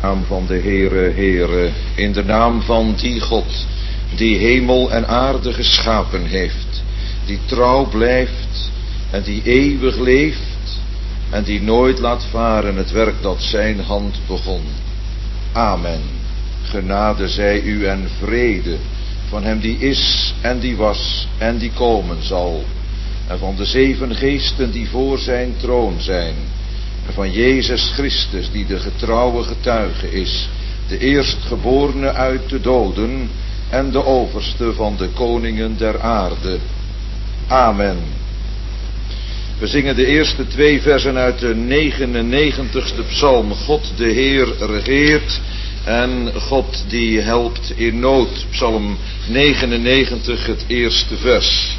naam van de Heere, in de naam van die God, die hemel en aarde geschapen heeft, die trouw blijft en die eeuwig leeft en die nooit laat varen het werk dat zijn hand begon. Amen. Genade zij u en vrede van hem die is en die was en die komen zal, en van de 7 geesten die voor zijn troon zijn, en van Jezus Christus die de getrouwe getuige is, de eerstgeborene uit de doden en de overste van de koningen der aarde. Amen. We zingen de eerste 2 versen uit de 99ste psalm. God de Heer regeert en God die helpt in nood. Psalm 99, het eerste vers.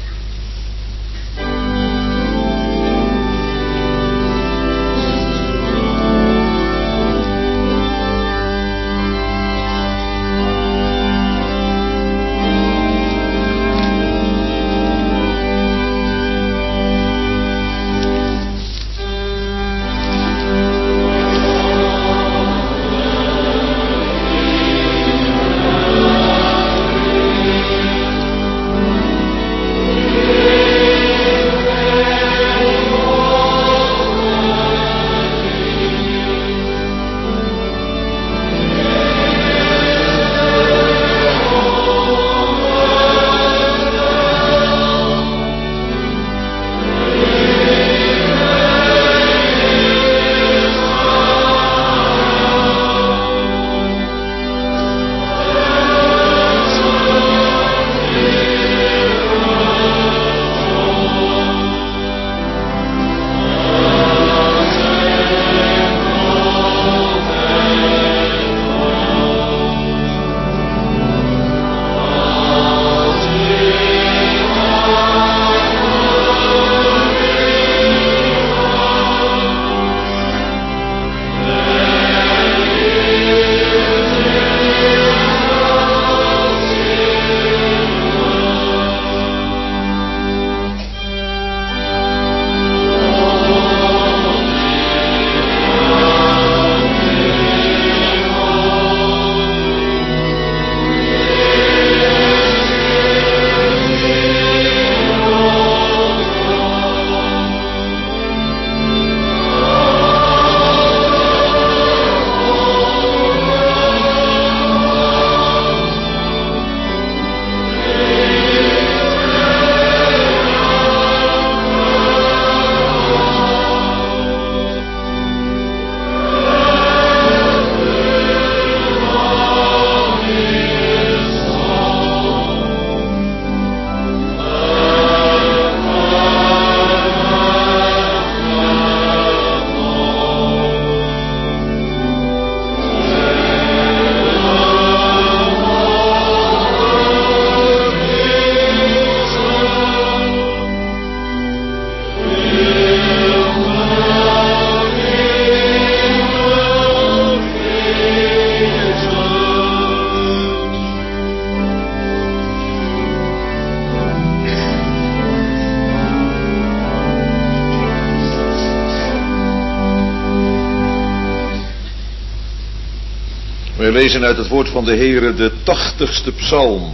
We lezen uit het woord van de Heere de 80ste psalm.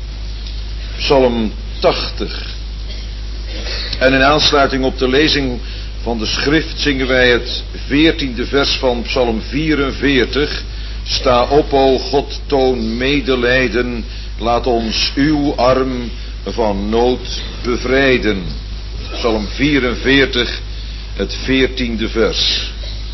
Psalm 80. En in aansluiting op de lezing van de schrift zingen wij het 14e vers van Psalm 44. Sta op, o God, toon medelijden, laat ons uw arm van nood bevrijden. Psalm 44, het 14e vers.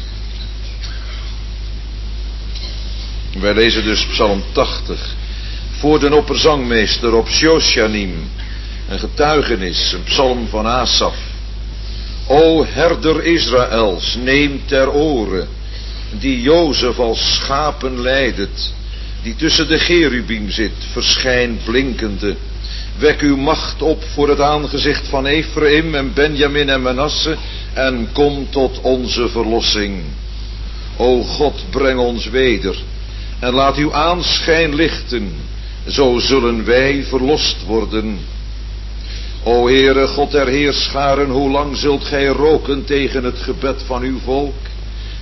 Wij lezen dus Psalm 80. Voor den opperzangmeester op Shoshanim. Een getuigenis, een psalm van Asaf. O herder Israëls, neem ter oren, die Jozef als schapen leidet, die tussen de cherubim zit, verschijnt blinkende. Wek uw macht op voor het aangezicht van Ephraim en Benjamin en Manasse en kom tot onze verlossing. O God, breng ons weder en laat uw aanschijn lichten, zo zullen wij verlost worden. O Heere, God der heerscharen, hoe lang zult gij roken tegen het gebed van uw volk?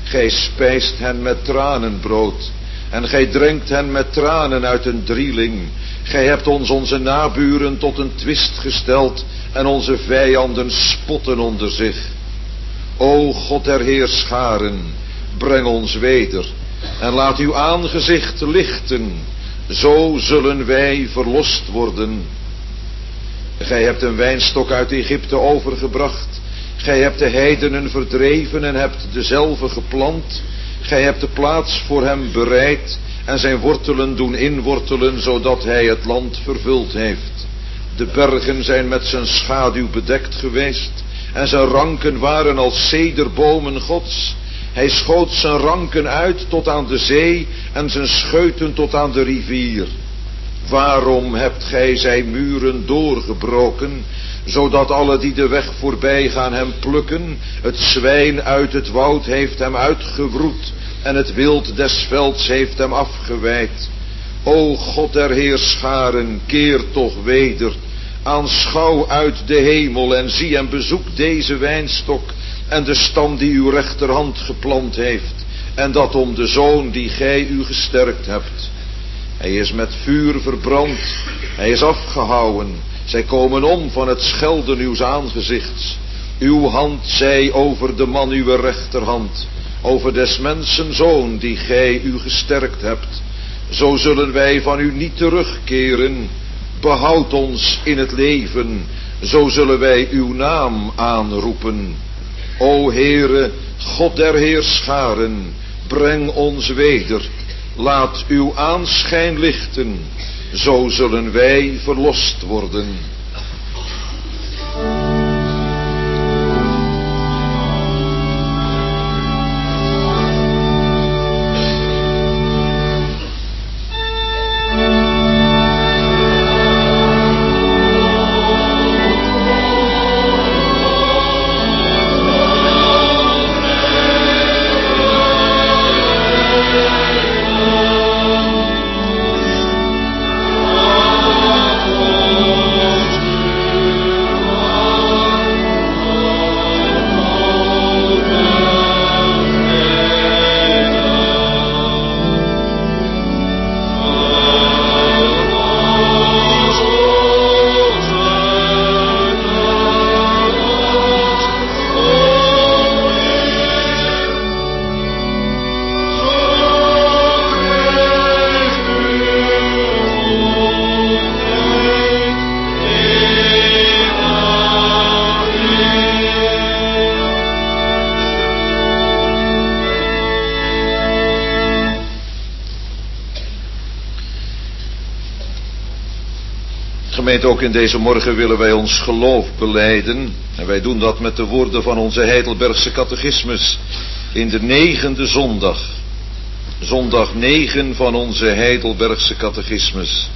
Gij spijst hen met tranenbrood en gij drinkt hen met tranen uit een drieling. Gij hebt ons onze naburen tot een twist gesteld en onze vijanden spotten onder zich. O God der heerscharen, breng ons weder en laat uw aangezicht lichten, zo zullen wij verlost worden. Gij hebt een wijnstok uit Egypte overgebracht, gij hebt de heidenen verdreven en hebt dezelve geplant. Gij hebt de plaats voor hem bereid en zijn wortelen doen inwortelen, zodat hij het land vervuld heeft. De bergen zijn met zijn schaduw bedekt geweest en zijn ranken waren als cederbomen Gods. Hij schoot zijn ranken uit tot aan de zee en zijn scheuten tot aan de rivier. Waarom hebt gij zijn muren doorgebroken, zodat alle die de weg voorbij gaan hem plukken? Het zwijn uit het woud heeft hem uitgewroet en het wild des velds heeft hem afgeweid. O God der heerscharen, keer toch weder. Aanschouw uit de hemel en zie en bezoek deze wijnstok en de stam die uw rechterhand geplant heeft, en dat om de zoon die gij u gesterkt hebt. Hij is met vuur verbrand, hij is afgehouwen, zij komen om van het schelden uws aangezichts. Uw hand zij over de man uw rechterhand, over des mensen zoon die gij u gesterkt hebt. Zo zullen wij van u niet terugkeren. Behoud ons in het leven, zo zullen wij uw naam aanroepen. O Heere, God der heerscharen, breng ons weder. Laat uw aanschijn lichten, zo zullen wij verlost worden. Gemeente, ook in deze morgen willen wij ons geloof belijden. En wij doen dat met de woorden van onze Heidelbergse catechismus in de 9e zondag. Zondag 9 van onze Heidelbergse catechismus.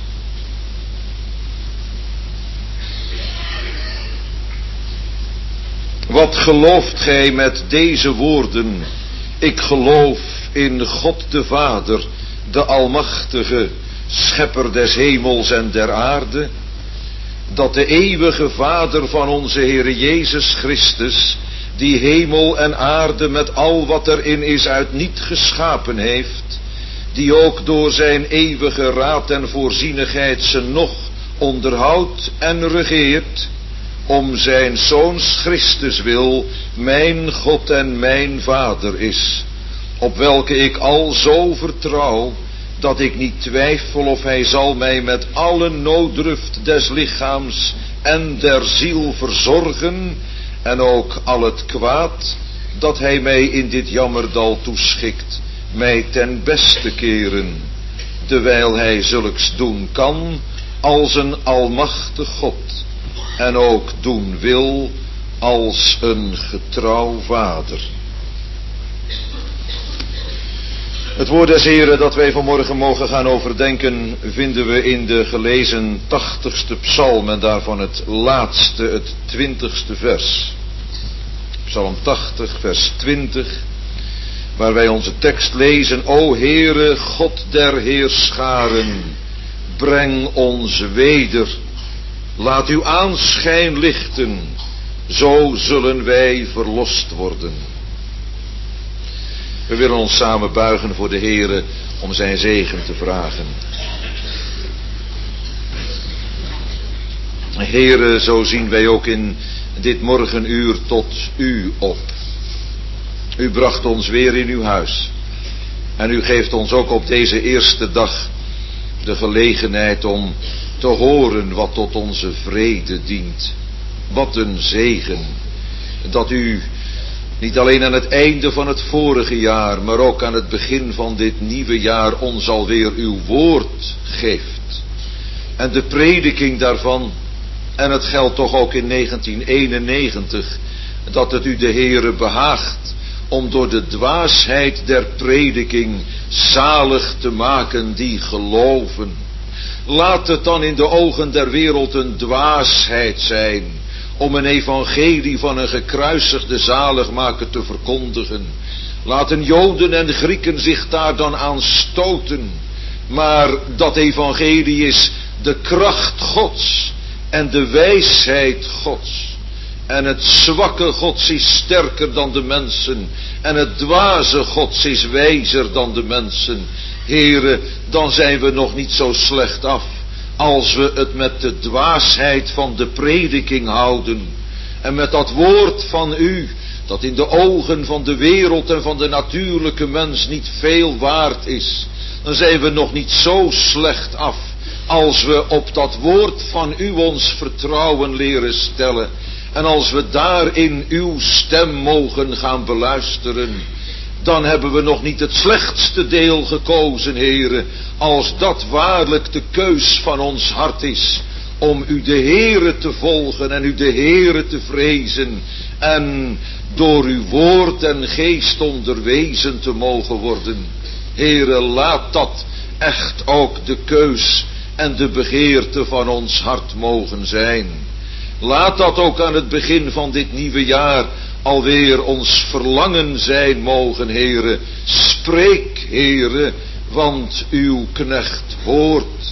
Wat gelooft gij met deze woorden? Ik geloof in God de Vader, de Almachtige, Schepper des hemels en der aarde, dat de eeuwige Vader van onze Heere Jezus Christus, die hemel en aarde met al wat erin is uit niet geschapen heeft, die ook door zijn eeuwige raad en voorzienigheid ze nog onderhoudt en regeert, om zijn Zoons Christus wil, mijn God en mijn Vader is, op welke ik al zo vertrouw, dat ik niet twijfel of hij zal mij met alle nooddruft des lichaams en der ziel verzorgen, en ook al het kwaad dat hij mij in dit jammerdal toeschikt, mij ten beste keren, dewijl hij zulks doen kan als een almachtig God, en ook doen wil als een getrouw Vader. Het woord des Heren dat wij vanmorgen mogen gaan overdenken vinden we in de gelezen 80ste psalm en daarvan het laatste, het 20ste vers. Psalm 80 vers 20, waar wij onze tekst lezen: O Heere, God der heerscharen, breng ons weder. Laat uw aanschijn lichten, zo zullen wij verlost worden. We willen ons samen buigen voor de Heere om zijn zegen te vragen. Heere, zo zien wij ook in dit morgenuur tot u op. U bracht ons weer in uw huis. En u geeft ons ook op deze eerste dag de gelegenheid om te horen wat tot onze vrede dient. Wat een zegen dat u niet alleen aan het einde van het vorige jaar, maar ook aan het begin van dit nieuwe jaar ons alweer uw woord geeft. En de prediking daarvan, en het geldt toch ook in 1991, dat het u de Heere behaagt om door de dwaasheid der prediking zalig te maken die geloven. Laat het dan in de ogen der wereld een dwaasheid zijn om een evangelie van een gekruisigde zaligmaker te verkondigen. Laten Joden en Grieken zich daar dan aan stoten. Maar dat evangelie is de kracht Gods en de wijsheid Gods. En het zwakke Gods is sterker dan de mensen. En het dwaze Gods is wijzer dan de mensen. Heere, dan zijn we nog niet zo slecht af als we het met de dwaasheid van de prediking houden. En met dat woord van u, dat in de ogen van de wereld en van de natuurlijke mens niet veel waard is. Dan zijn we nog niet zo slecht af als we op dat woord van u ons vertrouwen leren stellen. En als we daarin uw stem mogen gaan beluisteren, dan hebben we nog niet het slechtste deel gekozen, Heere, als dat waarlijk de keus van ons hart is, om u de Heere te volgen en u de Heere te vrezen en door uw woord en geest onderwezen te mogen worden. Heere, laat dat echt ook de keus en de begeerte van ons hart mogen zijn. Laat dat ook aan het begin van dit nieuwe jaar alweer ons verlangen zijn mogen, Heere. Spreek, Heere, want uw knecht hoort.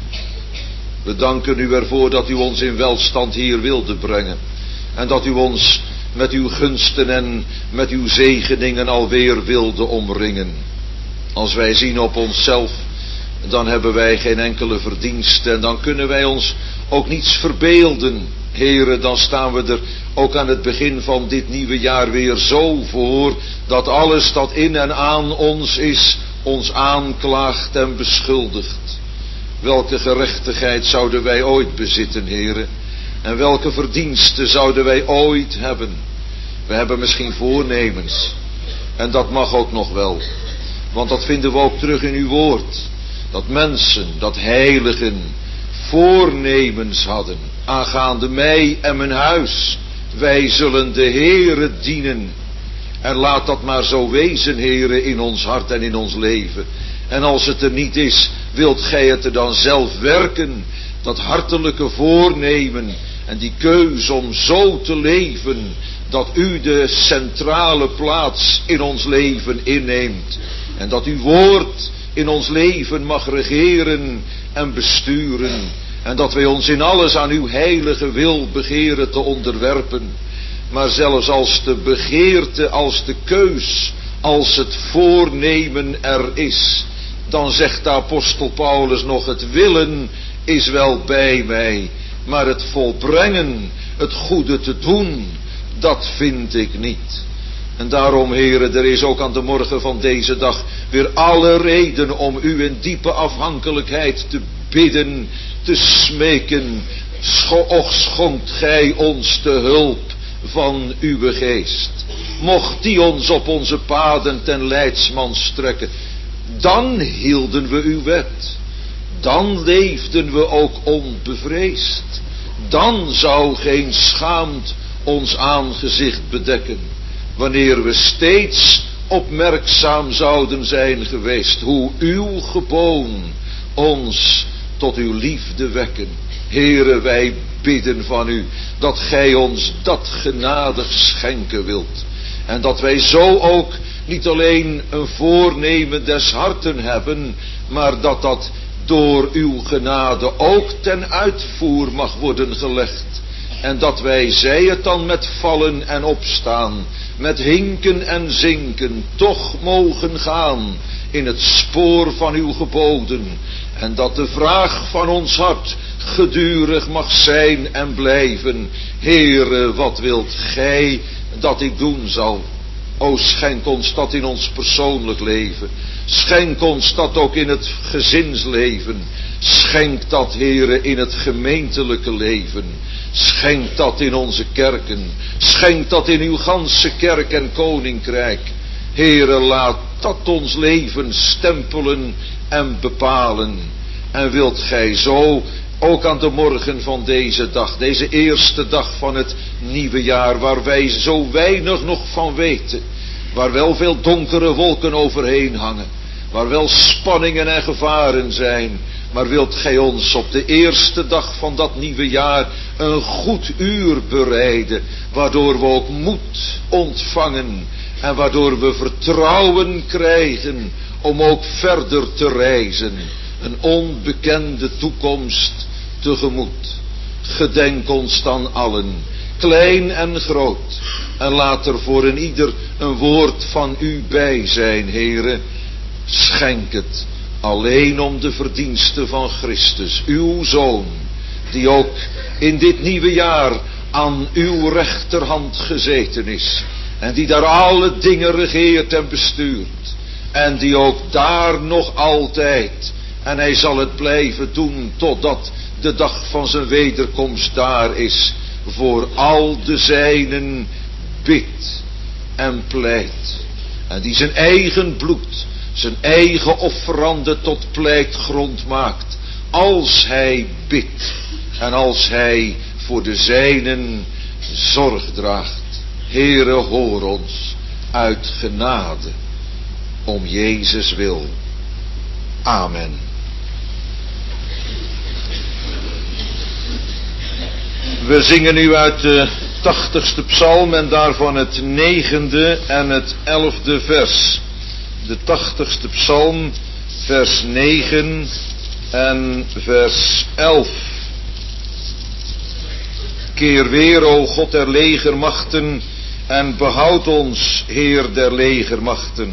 We danken u ervoor dat u ons in welstand hier wilde brengen. En dat u ons met uw gunsten en met uw zegeningen alweer wilde omringen. Als wij zien op onszelf, dan hebben wij geen enkele verdienste en dan kunnen wij ons ook niets verbeelden. Heere, dan staan we er ook aan het begin van dit nieuwe jaar weer zo voor, dat alles dat in en aan ons is, ons aanklaagt en beschuldigt. Welke gerechtigheid zouden wij ooit bezitten, Heere? En welke verdiensten zouden wij ooit hebben? We hebben misschien voornemens. En dat mag ook nog wel. Want dat vinden we ook terug in uw woord. Dat mensen, dat heiligen, voornemens hadden aangaande mij en mijn huis. Wij zullen de Heere dienen. En laat dat maar zo wezen, Heere, in ons hart en in ons leven. En als het er niet is, wilt gij het er dan zelf werken. Dat hartelijke voornemen en die keus om zo te leven, dat u de centrale plaats in ons leven inneemt. En dat uw woord in ons leven mag regeren en besturen. En dat wij ons in alles aan uw heilige wil begeren te onderwerpen. Maar zelfs als de begeerte, als de keus, als het voornemen er is, dan zegt de apostel Paulus nog: het willen is wel bij mij, maar het volbrengen, het goede te doen, dat vind ik niet. En daarom, Heere, er is ook aan de morgen van deze dag weer alle reden om u in diepe afhankelijkheid te bidden, te smeken. Och, schonkt gij ons de hulp van uw geest. Mocht die ons op onze paden ten leidsman strekken. Dan hielden we uw wet. Dan leefden we ook onbevreesd. Dan zou geen schaamt ons aangezicht bedekken. Wanneer we steeds opmerkzaam zouden zijn geweest hoe uw geboon ons tot uw liefde wekken. Heere, wij bidden van u dat gij ons dat genadig schenken wilt. En dat wij zo ook niet alleen een voornemen des harten hebben, maar dat dat door uw genade ook ten uitvoer mag worden gelegd. En dat wij, zij het dan met vallen en opstaan, met hinken en zinken toch mogen gaan in het spoor van uw geboden. En dat de vraag van ons hart gedurig mag zijn en blijven. Heere, wat wilt gij dat ik doen zal? O, schenk ons dat in ons persoonlijk leven. Schenk ons dat ook in het gezinsleven. Schenk dat, Heere, in het gemeentelijke leven. Schenk dat in onze kerken. Schenk dat in uw ganse kerk en koninkrijk. Heere, laat dat ons leven stempelen en bepalen. En wilt gij zo ook aan de morgen van deze dag, deze eerste dag van het nieuwe jaar, waar wij zo weinig nog van weten, waar wel veel donkere wolken overheen hangen, waar wel spanningen en gevaren zijn, maar wilt gij ons op de eerste dag van dat nieuwe jaar een goed uur bereiden, waardoor we ook moed ontvangen en waardoor we vertrouwen krijgen om ook verder te reizen, een onbekende toekomst tegemoet. Gedenk ons dan allen, klein en groot, en laat er voor een ieder een woord van u bij zijn, Heere. Schenk het alleen om de verdiensten van Christus, uw Zoon, die ook in dit nieuwe jaar aan uw rechterhand gezeten is, en die daar alle dingen regeert en bestuurt, en die ook daar nog altijd, en hij zal het blijven doen totdat de dag van zijn wederkomst daar is, voor al de zijnen bidt en pleit, en die zijn eigen bloed, zijn eigen offerande tot pleitgrond maakt, als hij bidt en als hij voor de zijnen zorg draagt. Heere, hoor ons uit genade, om Jezus wil. Amen. We zingen nu uit de 80ste psalm en daarvan het 9e en het 11e vers. De 80ste psalm, vers 9 en vers 11. Keer weer, o God der legermachten, en behoud ons, Heer der legermachten.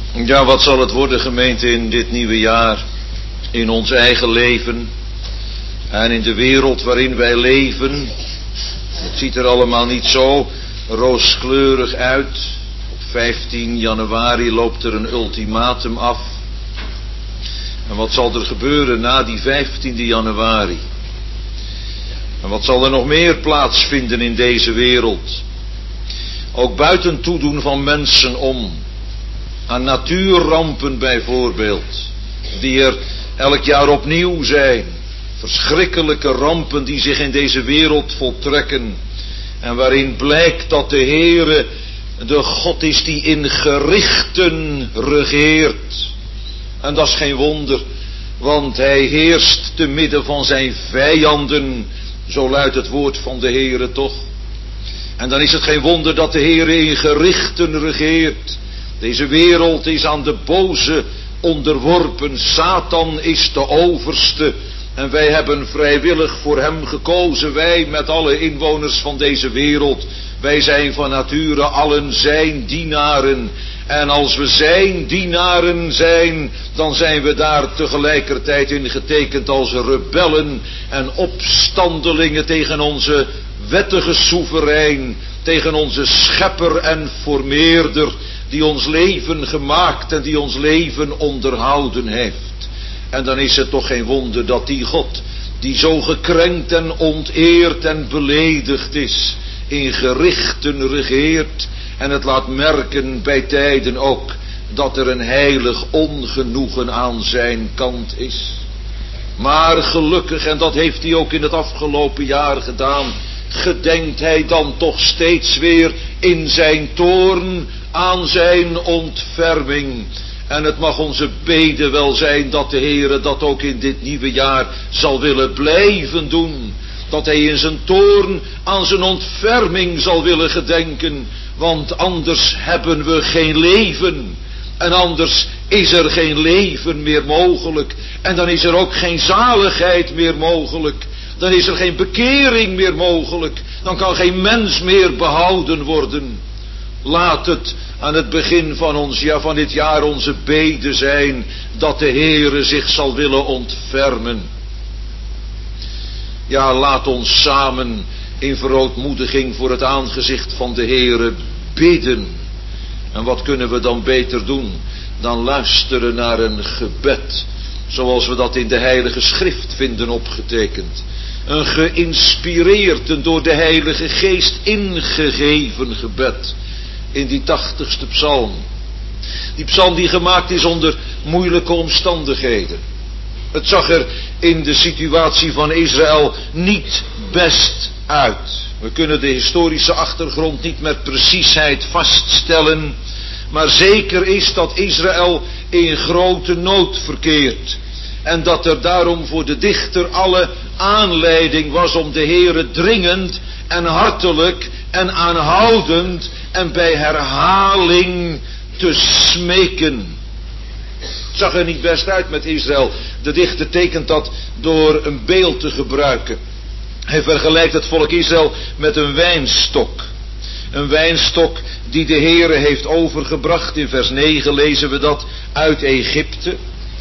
Ja, wat zal het worden, gemeente, in dit nieuwe jaar? In ons eigen leven en in de wereld waarin wij leven. Het ziet er allemaal niet zo rooskleurig uit. Op 15 januari loopt er een ultimatum af. En wat zal er gebeuren na die 15e januari? En wat zal er nog meer plaatsvinden in deze wereld? Ook buiten toedoen van mensen om. Aan natuurrampen bijvoorbeeld, die er elk jaar opnieuw zijn. Verschrikkelijke rampen die zich in deze wereld voltrekken. En waarin blijkt dat de Heere de God is die in gerichten regeert. En dat is geen wonder, want hij heerst te midden van zijn vijanden. Zo luidt het woord van de Heere toch. En dan is het geen wonder dat de Heere in gerichten regeert. Deze wereld is aan de boze onderworpen. Satan is de overste. En wij hebben vrijwillig voor hem gekozen. Wij met alle inwoners van deze wereld. Wij zijn van nature allen zijn dienaren. En als we zijn dienaren zijn, dan zijn we daar tegelijkertijd in getekend als rebellen en opstandelingen tegen onze wettige soeverein, tegen onze schepper en formeerder, die ons leven gemaakt en die ons leven onderhouden heeft. En dan is het toch geen wonder dat die God, die zo gekrenkt en onteerd en beledigd is, in gerichten regeert en het laat merken bij tijden ook dat er een heilig ongenoegen aan zijn kant is. Maar gelukkig, en dat heeft hij ook in het afgelopen jaar gedaan, gedenkt hij dan toch steeds weer in zijn toorn aan zijn ontferming. En het mag onze bede wel zijn dat de Heere dat ook in dit nieuwe jaar zal willen blijven doen. Dat hij in zijn toorn aan zijn ontferming zal willen gedenken. Want anders hebben we geen leven. En anders is er geen leven meer mogelijk. En dan is er ook geen zaligheid meer mogelijk. Dan is er geen bekering meer mogelijk. Dan kan geen mens meer behouden worden. Laat het aan het begin van dit jaar onze bede zijn dat de Heere zich zal willen ontfermen. Ja, laat ons samen in verootmoediging voor het aangezicht van de Heere bidden. En wat kunnen we dan beter doen dan luisteren naar een gebed, zoals we dat in de Heilige Schrift vinden opgetekend. Een geïnspireerd en door de Heilige Geest ingegeven gebed in die 80ste psalm. Die psalm die gemaakt is onder moeilijke omstandigheden. Het zag er in de situatie van Israël niet best uit. We kunnen de historische achtergrond niet met preciesheid vaststellen, maar zeker is dat Israël in grote nood verkeert. En dat er daarom voor de dichter alle aanleiding was om de Heere dringend en hartelijk en aanhoudend en bij herhaling te smeken. Het zag er niet best uit met Israël. De dichter tekent dat door een beeld te gebruiken. Hij vergelijkt het volk Israël met een wijnstok. Een wijnstok die de Heere heeft overgebracht. In vers 9 lezen we dat uit Egypte.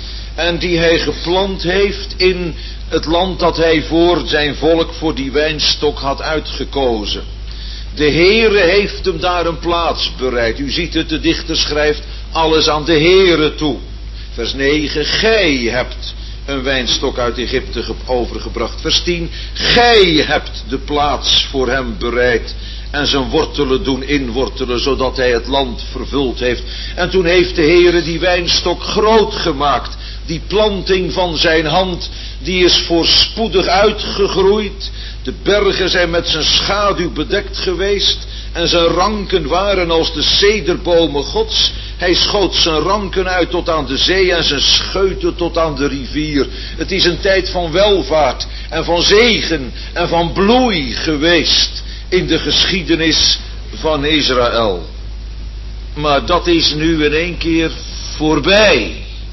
En die hij geplant heeft in het land dat hij voor zijn volk, voor die wijnstok had uitgekozen. De Heere heeft hem daar een plaats bereid. U ziet het, de dichter schrijft alles aan de Heere toe. Vers 9, gij hebt een wijnstok uit Egypte overgebracht. Vers 10, gij hebt de plaats voor hem bereid en zijn wortelen doen inwortelen, zodat hij het land vervuld heeft. En toen heeft de Heere die wijnstok groot gemaakt. Die planting van zijn hand, die is voorspoedig uitgegroeid. De bergen zijn met zijn schaduw bedekt geweest. En zijn ranken waren als de cederbomen Gods. Hij schoot zijn ranken uit tot aan de zee en zijn scheuten tot aan de rivier. Het is een tijd van welvaart en van zegen en van bloei geweest in de geschiedenis van Israël. Maar dat is nu in één keer voorbij.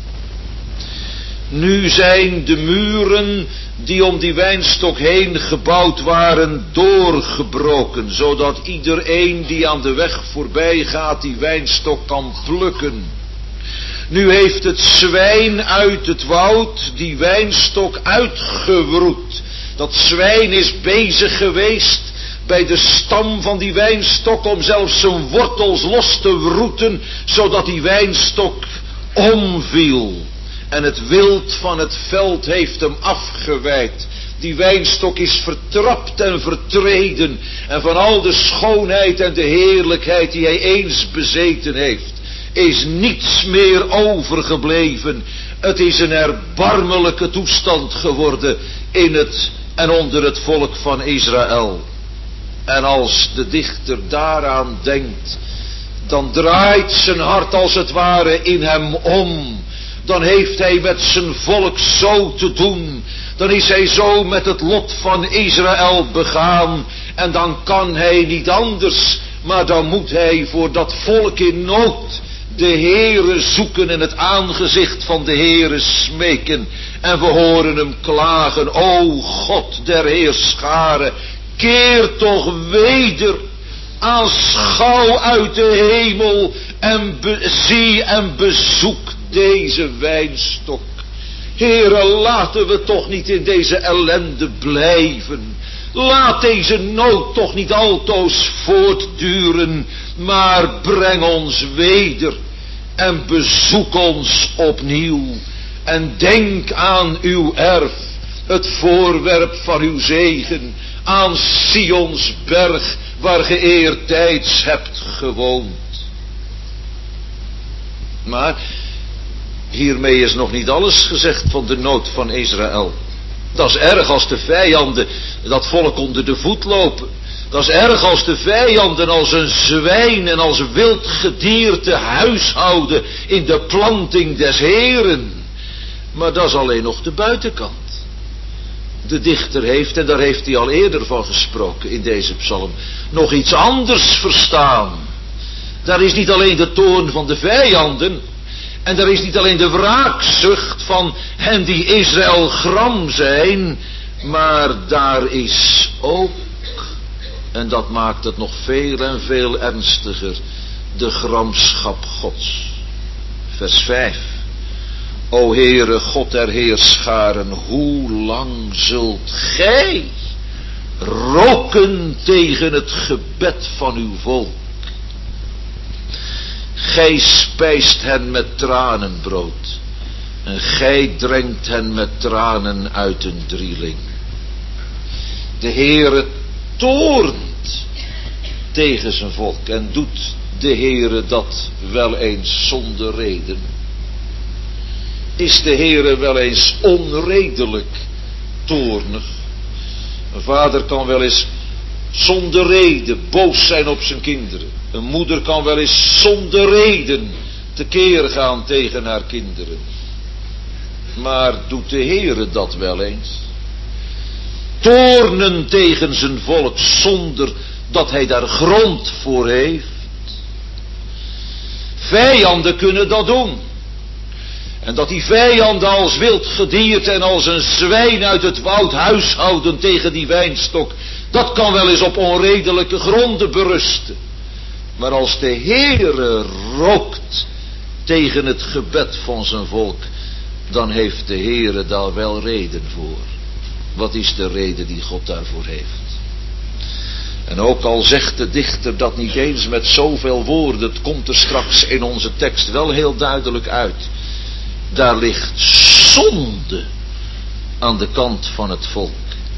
Nu zijn de muren die om die wijnstok heen gebouwd waren doorgebroken, zodat iedereen die aan de weg voorbij gaat die wijnstok kan plukken. Nu heeft het zwijn uit het woud die wijnstok uitgewroet. Dat zwijn is bezig geweest bij de stam van die wijnstok om zelfs zijn wortels los te wroeten, zodat die wijnstok omviel. En het wild van het veld heeft hem afgeweid. Die wijnstok is vertrapt en vertreden. En van al de schoonheid en de heerlijkheid die hij eens bezeten heeft, is niets meer overgebleven. Het is een erbarmelijke toestand geworden in het en onder het volk van Israël. En als de dichter daaraan denkt, dan draait zijn hart als het ware in hem om. Dan heeft hij met zijn volk zo te doen. Dan is hij zo met het lot van Israël begaan. En dan kan hij niet anders, maar dan moet hij voor dat volk in nood de Heere zoeken en het aangezicht van de Heere smeken. En we horen hem klagen: O God der Heerscharen, keer toch weder, aanschouw uit de hemel en zie en bezoek deze wijnstok. Heere, laten we toch niet in deze ellende blijven. Laat deze nood toch niet altoos voortduren, maar breng ons weder en bezoek ons opnieuw. En denk aan uw erf, het voorwerp van uw zegen, aan Sions berg, waar ge eertijds hebt gewoond. Maar hiermee is nog niet alles gezegd van de nood van Israël. Dat is erg als de vijanden dat volk onder de voet lopen. Dat is erg als de vijanden als een zwijn en als wild gedierte huishouden in de planting des Heeren. Maar dat is alleen nog de buitenkant. De dichter heeft, en daar heeft hij al eerder van gesproken in deze psalm, nog iets anders verstaan. Daar is niet alleen de toorn van de vijanden, en daar is niet alleen de wraakzucht van hen die Israël gram zijn, maar daar is ook, en dat maakt het nog veel en veel ernstiger, de gramschap Gods. Vers 5. O Heere God der Heerscharen, hoe lang zult gij roken tegen het gebed van uw volk? Gij spijst hen met tranenbrood en gij drenkt hen met tranen uit een drieling. De Heere toornt tegen zijn volk en doet de Heere dat wel eens zonder reden. Is de Heere wel eens onredelijk toornig? Een vader kan wel eens zonder reden boos zijn op zijn kinderen. Een moeder kan wel eens zonder reden tekeer gaan tegen haar kinderen. Maar doet de Heere dat wel eens? Toornen tegen zijn volk zonder dat hij daar grond voor heeft? Vijanden kunnen dat doen. En dat die vijanden als wild gedierte en als een zwijn uit het woud huishouden tegen die wijnstok, dat kan wel eens op onredelijke gronden berusten. Maar als de Heere rookt tegen het gebed van zijn volk, dan heeft de Heere daar wel reden voor. Wat is de reden die God daarvoor heeft? En ook al zegt de dichter dat niet eens met zoveel woorden, het komt er straks in onze tekst wel heel duidelijk uit. Daar ligt zonde aan de kant van het volk.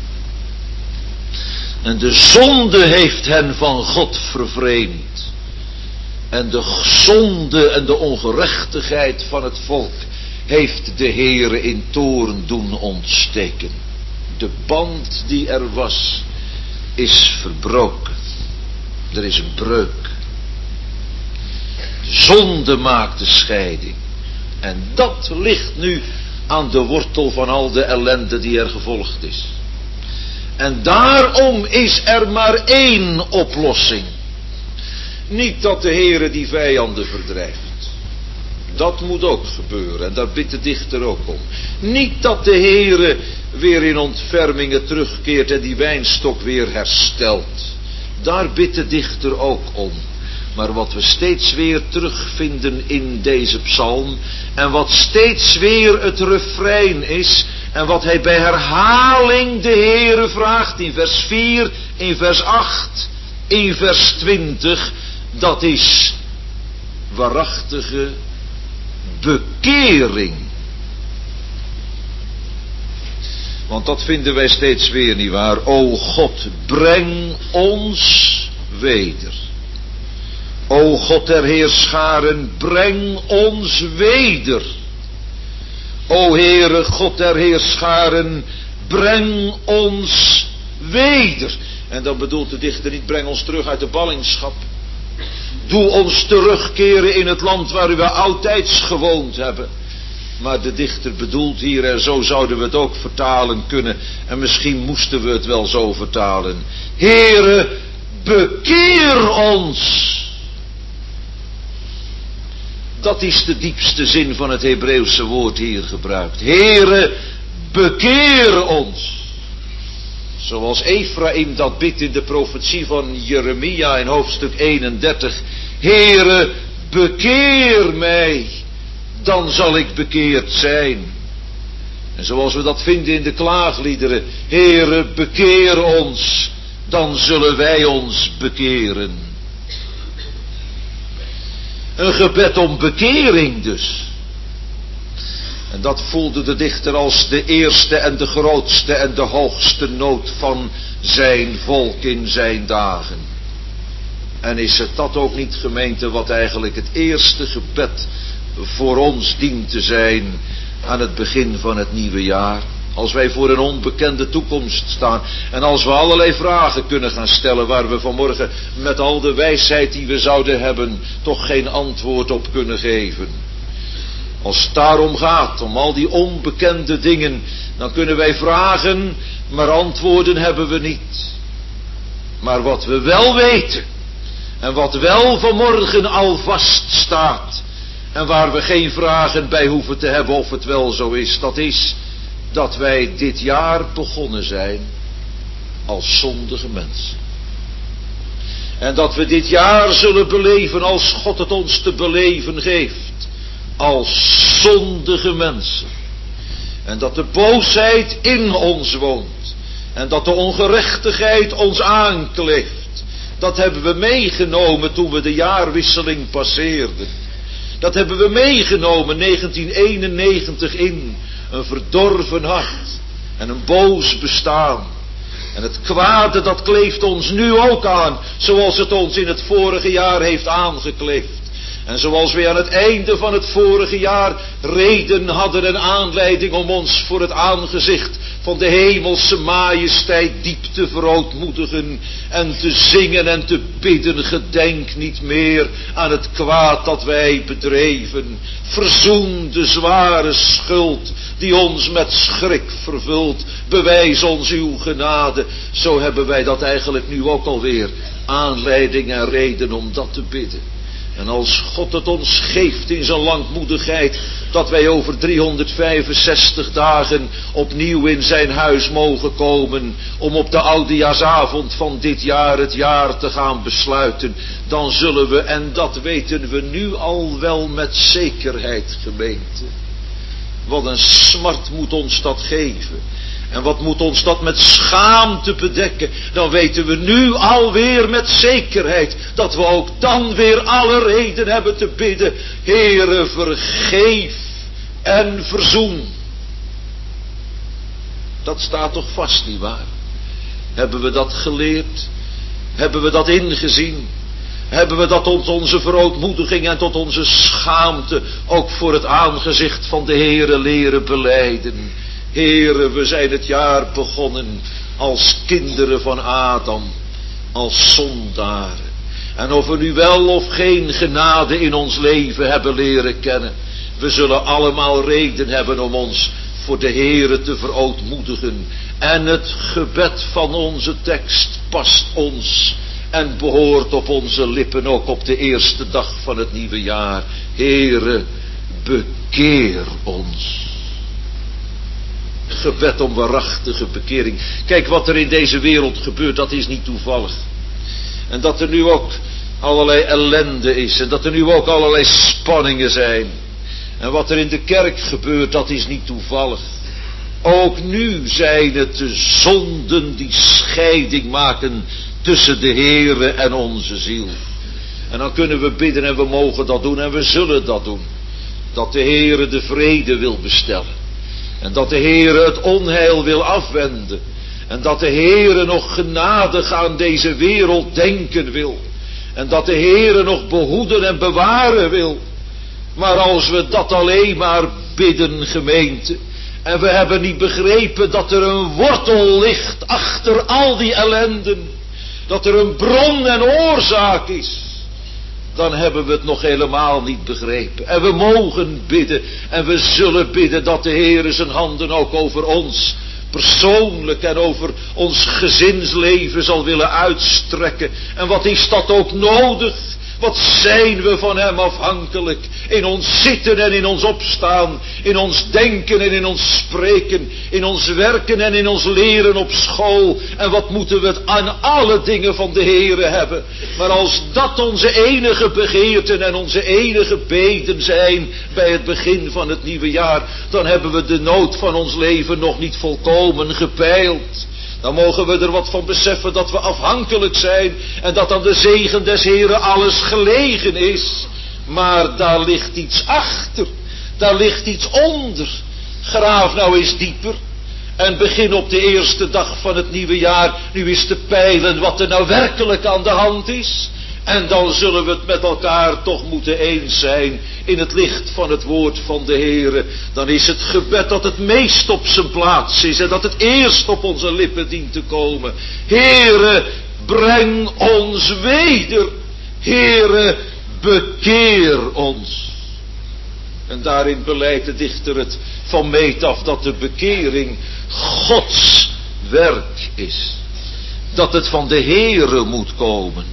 En de zonde heeft hen van God vervreemd. En de zonde en de ongerechtigheid van het volk heeft de Heere in toorn doen ontsteken. De band die er was, is verbroken. Er is een breuk. De zonde maakt de scheiding. En dat ligt nu aan de wortel van al de ellende die er gevolgd is. En daarom is er maar één oplossing. Niet dat de Heere die vijanden verdrijft. Dat moet ook gebeuren en daar bidt de dichter ook om. Niet dat de Heere weer in ontfermingen terugkeert en die wijnstok weer herstelt. Daar bidt de dichter ook om. Maar wat we steeds weer terugvinden in deze psalm, en wat steeds weer het refrein is, en wat hij bij herhaling de Heere vraagt in vers 4, in vers 8, in vers 20, dat is waarachtige bekering. Want dat vinden wij steeds weer, nietwaar? O God, breng ons weder. O God der Heerscharen, breng ons weder. O Heere, God der Heerscharen, breng ons weder. En dan bedoelt de dichter niet, breng ons terug uit de ballingschap. Doe ons terugkeren in het land waar we oudtijds gewoond hebben. Maar de dichter bedoelt hier, en zo zouden we het ook vertalen kunnen, en misschien moesten we het wel zo vertalen. Heere, bekeer ons. Dat is de diepste zin van het Hebreeuwse woord hier gebruikt. Heere, bekeer ons. Zoals Efraïm dat bidt in de profetie van Jeremia in hoofdstuk 31. Heere, bekeer mij, dan zal ik bekeerd zijn. En zoals we dat vinden in de klaagliederen. Heere, bekeer ons, dan zullen wij ons bekeren. Een gebed om bekering dus. En dat voelde de dichter als de eerste en de grootste en de hoogste nood van zijn volk in zijn dagen. En is het dat ook niet, gemeente, wat eigenlijk het eerste gebed voor ons dient te zijn aan het begin van het nieuwe jaar? Als wij voor een onbekende toekomst staan en als we allerlei vragen kunnen gaan stellen waar we vanmorgen met al de wijsheid die we zouden hebben toch geen antwoord op kunnen geven. Als het daarom gaat, om al die onbekende dingen, dan kunnen wij vragen, maar antwoorden hebben we niet. Maar wat we wel weten, en wat wel vanmorgen al vaststaat, en waar we geen vragen bij hoeven te hebben of het wel zo is, dat is dat wij dit jaar begonnen zijn als zondige mensen. En dat we dit jaar zullen beleven als God het ons te beleven geeft, als zondige mensen. En dat de boosheid in ons woont. En dat de ongerechtigheid ons aankleeft. Dat hebben we meegenomen toen we de jaarwisseling passeerden. Dat hebben we meegenomen 1991 in. Een verdorven hart. En een boos bestaan. En het kwade dat kleeft ons nu ook aan. Zoals het ons in het vorige jaar heeft aangekleefd. En zoals we aan het einde van het vorige jaar reden hadden en aanleiding om ons voor het aangezicht van de hemelse majesteit diep te verootmoedigen en te zingen en te bidden, gedenk niet meer aan het kwaad dat wij bedreven. Verzoen de zware schuld die ons met schrik vervult. Bewijs ons uw genade. Zo hebben wij dat eigenlijk nu ook alweer aanleiding en reden om dat te bidden. En als God het ons geeft in zijn langmoedigheid, dat wij over 365 dagen opnieuw in zijn huis mogen komen, om op de oudejaarsavond van dit jaar het jaar te gaan besluiten, dan zullen we, en dat weten we nu al wel met zekerheid, gemeente. Wat een smart moet ons dat geven. En wat moet ons dat met schaamte bedekken. Dan weten we nu alweer met zekerheid dat we ook dan weer alle reden hebben te bidden. Heere, vergeef en verzoen. Dat staat toch vast, nietwaar? Hebben we dat geleerd? Hebben we dat ingezien? Hebben we dat tot onze verootmoediging en tot onze schaamte ook voor het aangezicht van de Heere leren belijden? Heere, we zijn het jaar begonnen als kinderen van Adam, als zondaren. En of we nu wel of geen genade in ons leven hebben leren kennen, we zullen allemaal reden hebben om ons voor de Heere te verootmoedigen. En het gebed van onze tekst past ons en behoort op onze lippen ook op de eerste dag van het nieuwe jaar. Heere, bekeer ons. Gebed om waarachtige bekering. Kijk, wat er in deze wereld gebeurt, dat is niet toevallig. En dat er nu ook allerlei ellende is en dat er nu ook allerlei spanningen zijn. En wat er in de kerk gebeurt, dat is niet toevallig. Ook nu zijn het de zonden die scheiding maken tussen de Heere en onze ziel. En dan kunnen we bidden en we mogen dat doen en we zullen dat doen. Dat de Heere de vrede wil bestellen. En dat de Heere het onheil wil afwenden. En dat de Heere nog genadig aan deze wereld denken wil. En dat de Heere nog behoeden en bewaren wil. Maar als we dat alleen maar bidden, gemeente, en we hebben niet begrepen dat er een wortel ligt achter al die ellenden, dat er een bron en oorzaak is, dan hebben we het nog helemaal niet begrepen. En we mogen bidden en we zullen bidden dat de Heer zijn handen ook over ons persoonlijk en over ons gezinsleven zal willen uitstrekken. En wat is dat ook nodig? Wat zijn we van hem afhankelijk? In ons zitten en in ons opstaan, in ons denken en in ons spreken, in ons werken en in ons leren op school. En wat moeten we het aan alle dingen van de Heere hebben? Maar als dat onze enige begeerten en onze enige beden zijn bij het begin van het nieuwe jaar, dan hebben we de nood van ons leven nog niet volkomen gepeild. Dan mogen we er wat van beseffen dat we afhankelijk zijn en dat aan de zegen des Heren alles gelegen is. Maar daar ligt iets achter, daar ligt iets onder. Graaf nou eens dieper en begin op de eerste dag van het nieuwe jaar nu eens te peilen wat er nou werkelijk aan de hand is. En dan zullen we het met elkaar toch moeten eens zijn in het licht van het woord van de Heere. Dan is het gebed dat het meest op zijn plaats is en dat het eerst op onze lippen dient te komen. Heere, breng ons weder. Heere, bekeer ons. En daarin beleidt de dichter het van meet af dat de bekering Gods werk is. Dat het van de Heere moet komen.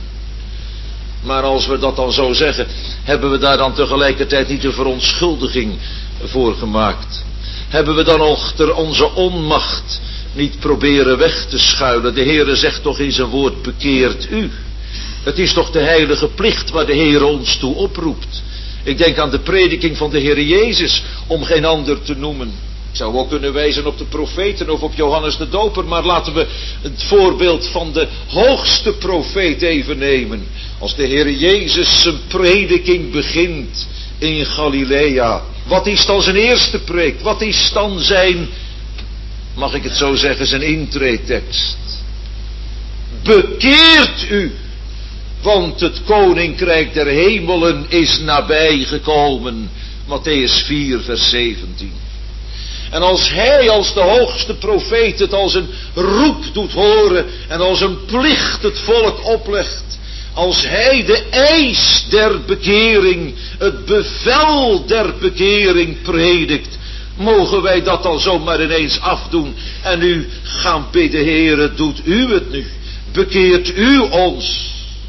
Maar als we dat dan zo zeggen, hebben we daar dan tegelijkertijd niet een verontschuldiging voor gemaakt? Hebben we dan achter onze onmacht niet proberen weg te schuilen? De Heere zegt toch in zijn woord, bekeert u. Het is toch de heilige plicht waar de Heere ons toe oproept. Ik denk aan de prediking van de Heere Jezus, om geen ander te noemen. Ik zou ook kunnen wijzen op de profeten of op Johannes de Doper, maar laten we het voorbeeld van de hoogste profeet even nemen. Als de Heere Jezus zijn prediking begint in Galilea, wat is dan zijn eerste preek? Wat is dan zijn, mag ik het zo zeggen, zijn intreetekst? Bekeert u, want het koninkrijk der hemelen is nabij gekomen. Mattheüs 4 vers 17. En als hij als de hoogste profeet het als een roep doet horen en als een plicht het volk oplegt, als hij de eis der bekering, het bevel der bekering predikt, mogen wij dat dan zomaar ineens afdoen en nu gaan bidden, Heere, doet u het nu, bekeert u ons.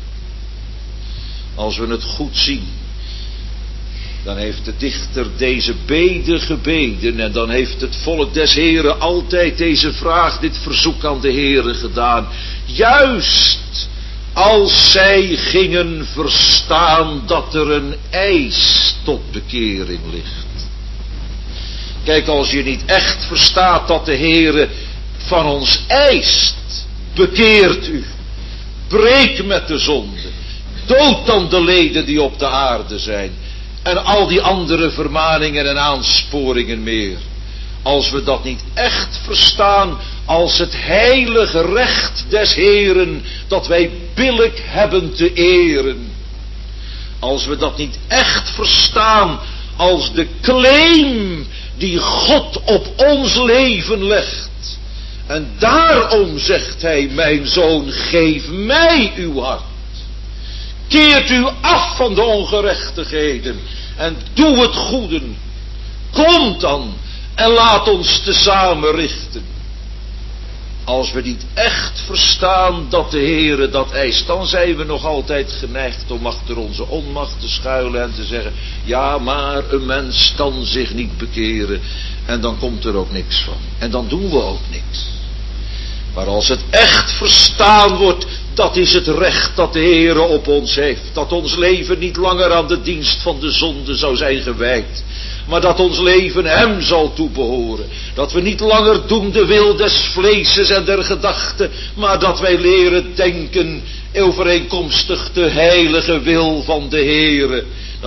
Als we het goed zien, dan heeft de dichter deze bede gebeden en dan heeft het volk des Heren altijd deze vraag, dit verzoek aan de Here gedaan. Juist als zij gingen verstaan dat er een eis tot bekering ligt. Kijk, als je niet echt verstaat dat de Heere van ons eist, bekeert u, breek met de zonde, dood dan de leden die op de aarde zijn. En al die andere vermaningen en aansporingen meer. Als we dat niet echt verstaan als het heilige recht des Heeren dat wij billijk hebben te eren. Als we dat niet echt verstaan als de claim die God op ons leven legt. En daarom zegt hij, mijn zoon, geef mij uw hart. Keert u af van de ongerechtigheden en doe het goede. Kom dan en laat ons tezamen richten. Als we niet echt verstaan dat de Heere dat eist, dan zijn we nog altijd geneigd om achter onze onmacht te schuilen en te zeggen, ja, maar een mens kan zich niet bekeren en dan komt er ook niks van. En dan doen we ook niks. Maar als het echt verstaan wordt, Dat is het recht dat de Heere op ons heeft. Dat ons leven niet langer aan de dienst van de zonde zou zijn gewijd. Maar dat ons leven hem zal toebehoren. Dat we niet langer doen de wil des vleeses en der gedachten. Maar dat wij leren denken overeenkomstig de heilige wil van de Heere.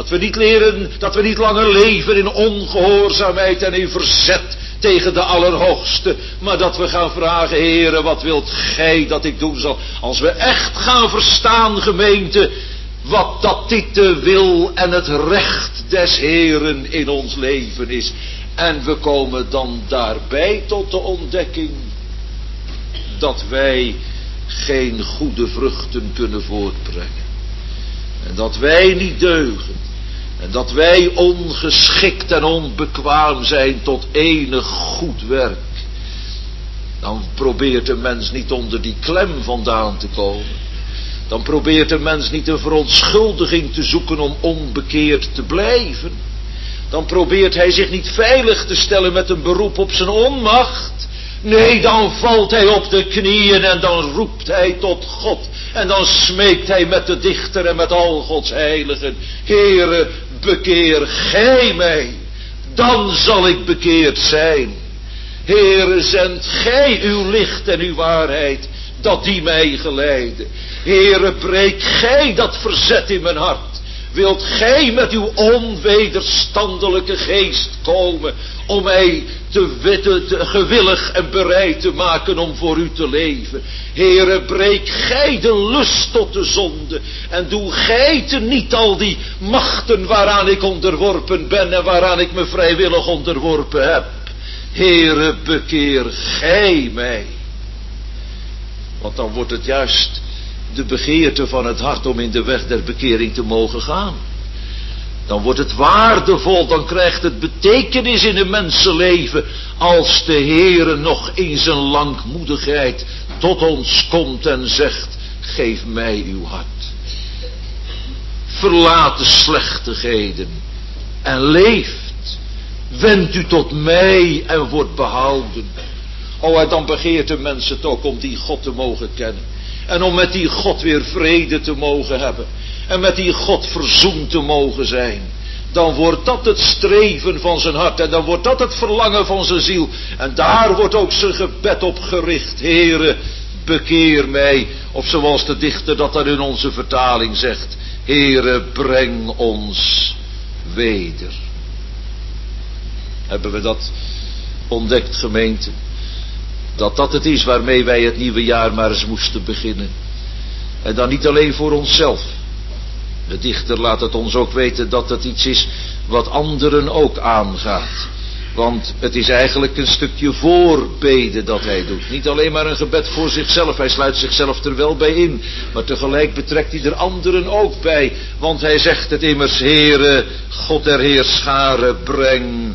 Dat we niet langer leven in ongehoorzaamheid en in verzet tegen de Allerhoogste. Maar dat we gaan vragen, Heere, wat wilt gij dat ik doen zal? Als we echt gaan verstaan, gemeente, wat dat dit de wil en het recht des Heeren in ons leven is. En we komen dan daarbij tot de ontdekking dat wij geen goede vruchten kunnen voortbrengen. En dat wij niet deugen. En dat wij ongeschikt en onbekwaam zijn tot enig goed werk. Dan probeert de mens niet onder die klem vandaan te komen. Dan probeert de mens niet een verontschuldiging te zoeken om onbekeerd te blijven. Dan probeert hij zich niet veilig te stellen met een beroep op zijn onmacht. Nee, dan valt hij op de knieën en dan roept hij tot God. En dan smeekt hij met de dichter en met al Gods heiligen. Heere, bekeer gij mij, dan zal ik bekeerd zijn. Heere, zend gij uw licht en uw waarheid, dat die mij geleiden. Heere, breek gij dat verzet in mijn hart. Wilt gij met uw onwederstandelijke geest komen om mij gewillig en bereid te maken om voor u te leven. Heere, breek gij de lust tot de zonde en doe gij teniet al die machten waaraan ik onderworpen ben en waaraan ik me vrijwillig onderworpen heb. Heere, bekeer gij mij. Want dan wordt het juist de begeerte van het hart om in de weg der bekering te mogen gaan. Dan wordt het waardevol, dan krijgt het betekenis in een mensenleven als de Heere nog in zijn langmoedigheid tot ons komt en zegt, geef mij uw hart. Verlaat de slechtigheden en leeft. Wend u tot mij en wordt behouden. Oh, en dan begeert de mens het ook om die God te mogen kennen. En om met die God weer vrede te mogen hebben. En met die God verzoend te mogen zijn. Dan wordt dat het streven van zijn hart. En dan wordt dat het verlangen van zijn ziel. En daar wordt ook zijn gebed op gericht. Heere, bekeer mij. Of zoals de dichter dat dan in onze vertaling zegt. Heere, breng ons weder. Hebben we dat ontdekt, gemeente? Dat het is waarmee wij het nieuwe jaar maar eens moesten beginnen. En dan niet alleen voor onszelf. De dichter laat het ons ook weten dat het iets is wat anderen ook aangaat. Want het is eigenlijk een stukje voorbeden dat hij doet. Niet alleen maar een gebed voor zichzelf, hij sluit zichzelf er wel bij in. Maar tegelijk betrekt hij er anderen ook bij. Want hij zegt het immers, Heere, God der Heerscharen, breng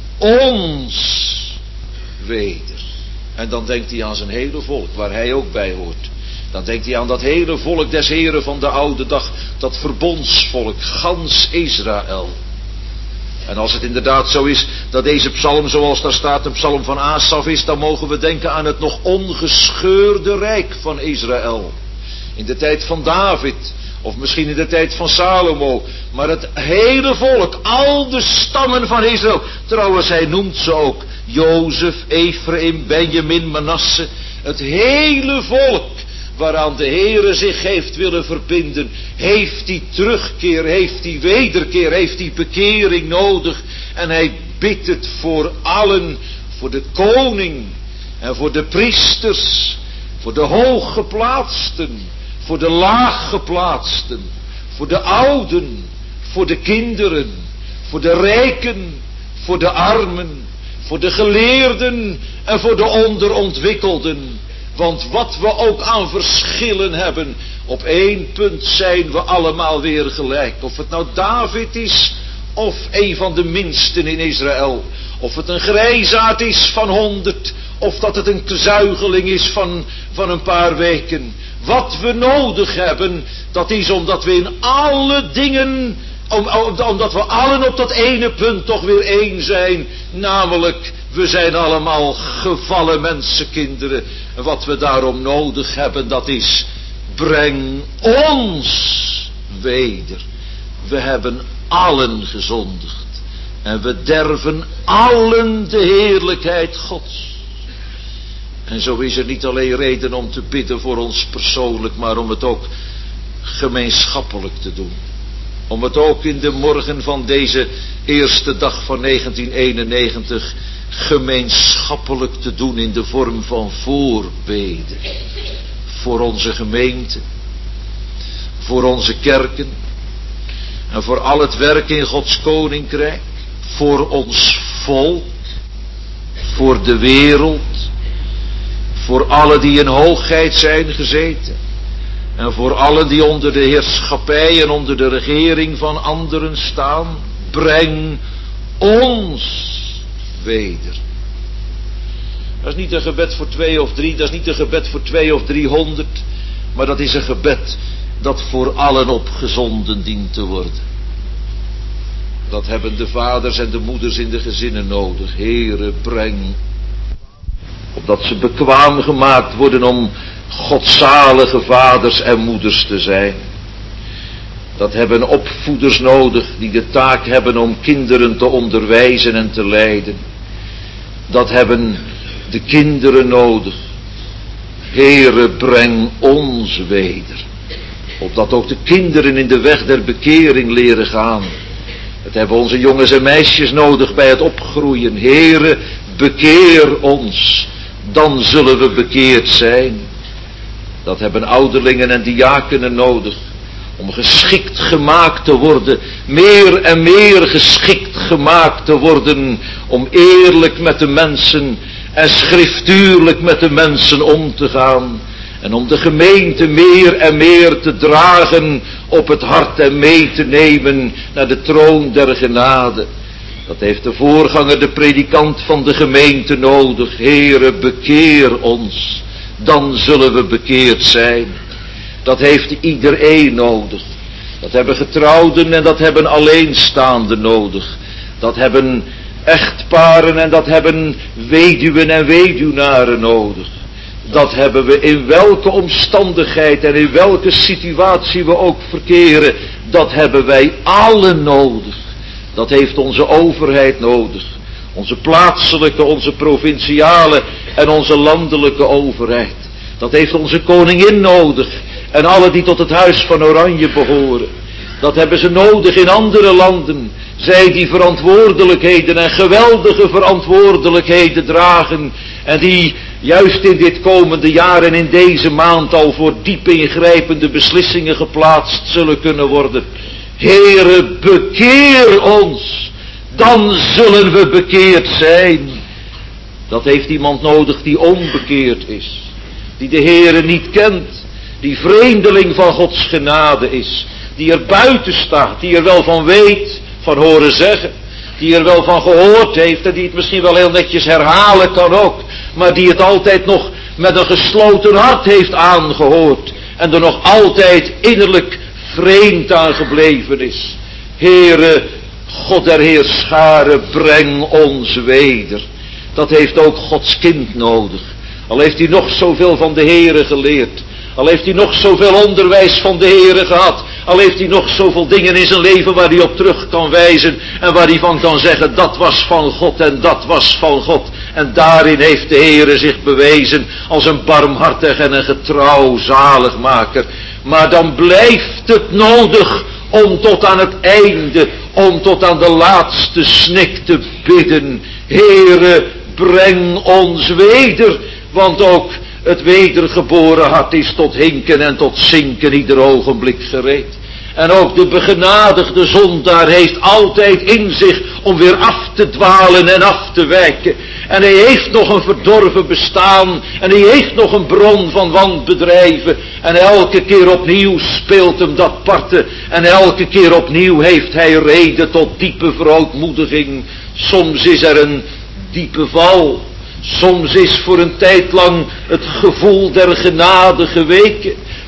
ons weder. En dan denkt hij aan zijn hele volk, waar hij ook bij hoort. Dan denkt hij aan dat hele volk des Heren van de oude dag, dat verbondsvolk, gans Israël. En als het inderdaad zo is dat deze psalm, zoals daar staat, een psalm van Asaf is, dan mogen we denken aan het nog ongescheurde rijk van Israël. In de tijd van David, of misschien in de tijd van Salomo. Maar het hele volk, al de stammen van Israël. Trouwens, hij noemt ze ook. Jozef, Ephraim, Benjamin, Manasse. Het hele volk waaraan de Heere zich heeft willen verbinden. Heeft die terugkeer, heeft die wederkeer, heeft die bekering nodig. En hij bidt het voor allen. Voor de koning en voor de priesters. Voor de hooggeplaatsten. Voor de laaggeplaatsten, voor de ouden, voor de kinderen, voor de rijken, voor de armen, voor de geleerden en voor de onderontwikkelden. Want wat we ook aan verschillen hebben, op één punt zijn we allemaal weer gelijk. Of het nou David is, of een van de minsten in Israël. Of het een grijsaard is van 100, of dat het een zuigeling is van een paar weken. Wat we nodig hebben, dat is omdat we in alle dingen, omdat we allen op dat ene punt toch weer één zijn. Namelijk, we zijn allemaal gevallen mensenkinderen. En wat we daarom nodig hebben, dat is breng ons weder. We hebben allen gezondigd en we derven allen de heerlijkheid Gods. En zo is er niet alleen reden om te bidden voor ons persoonlijk, maar om het ook gemeenschappelijk te doen. Om het ook in de morgen van deze eerste dag van 1991 gemeenschappelijk te doen in de vorm van voorbeden. Voor onze gemeente, voor onze kerken en voor al het werk in Gods koninkrijk, voor ons volk, voor de wereld, voor allen die in hoogheid zijn gezeten en voor allen die onder de heerschappij en onder de regering van anderen staan. Breng ons weder. Dat is niet een gebed voor 2 of 3, dat is niet een gebed voor 2 of 300, maar dat is een gebed dat voor allen opgezonden dient te worden. Dat hebben de vaders en de moeders in de gezinnen nodig. Heere, breng, opdat ze bekwaam gemaakt worden om godzalige vaders en moeders te zijn. Dat hebben opvoeders nodig die de taak hebben om kinderen te onderwijzen en te leiden. Dat hebben de kinderen nodig. Heere, breng ons weder. Opdat ook de kinderen in de weg der bekering leren gaan. Dat hebben onze jongens en meisjes nodig bij het opgroeien. Heere, bekeer ons, dan zullen we bekeerd zijn. Dat hebben ouderlingen en diakenen nodig. Om geschikt gemaakt te worden, meer en meer geschikt gemaakt te worden, om eerlijk met de mensen en schriftuurlijk met de mensen om te gaan. En om de gemeente meer en meer te dragen op het hart en mee te nemen naar de troon der genade. Dat heeft de voorganger, de predikant van de gemeente nodig. Heere, bekeer ons, dan zullen we bekeerd zijn. Dat heeft iedereen nodig. Dat hebben getrouwden en dat hebben alleenstaanden nodig. Dat hebben echtparen en dat hebben weduwen en weduwnaren nodig. Dat hebben we in welke omstandigheid en in welke situatie we ook verkeren. Dat hebben wij allen nodig. Dat heeft onze overheid nodig. Onze plaatselijke, onze provinciale en onze landelijke overheid. Dat heeft onze koningin nodig. En alle die tot het huis van Oranje behoren. Dat hebben ze nodig in andere landen. Zij die verantwoordelijkheden en geweldige verantwoordelijkheden dragen. En die juist in dit komende jaar en in deze maand al voor diep ingrijpende beslissingen geplaatst zullen kunnen worden. Heere, bekeer ons, dan zullen we bekeerd zijn. Dat heeft iemand nodig die onbekeerd is. Die de Heere niet kent. Die vreemdeling van Gods genade is. Die er buiten staat. Die er wel van weet, van horen zeggen. Die er wel van gehoord heeft en die het misschien wel heel netjes herhalen kan ook. Maar die het altijd nog met een gesloten hart heeft aangehoord. En er nog altijd innerlijk vreemd aan gebleven is. Heere, God der Heerscharen, breng ons weder. Dat heeft ook Gods kind nodig. Al heeft hij nog zoveel van de Heere geleerd. Al heeft hij nog zoveel onderwijs van de Heere gehad. Al heeft hij nog zoveel dingen in zijn leven waar hij op terug kan wijzen. En waar hij van kan zeggen, dat was van God en dat was van God. En daarin heeft de Heere zich bewezen als een barmhartig en een getrouw zaligmaker. Maar dan blijft het nodig om tot aan het einde, om tot aan de laatste snik te bidden. Heere, breng ons weder, want ook het wedergeboren hart is tot hinken en tot zinken ieder ogenblik gereed. En ook de begenadigde zondaar heeft altijd in zich om weer af te dwalen en af te wijken. En hij heeft nog een verdorven bestaan. En hij heeft nog een bron van wanbedrijven. En elke keer opnieuw speelt hem dat parten. En elke keer opnieuw heeft hij reden tot diepe verootmoediging. Soms is er een diepe val. Soms is voor een tijd lang het gevoel der genade geweken.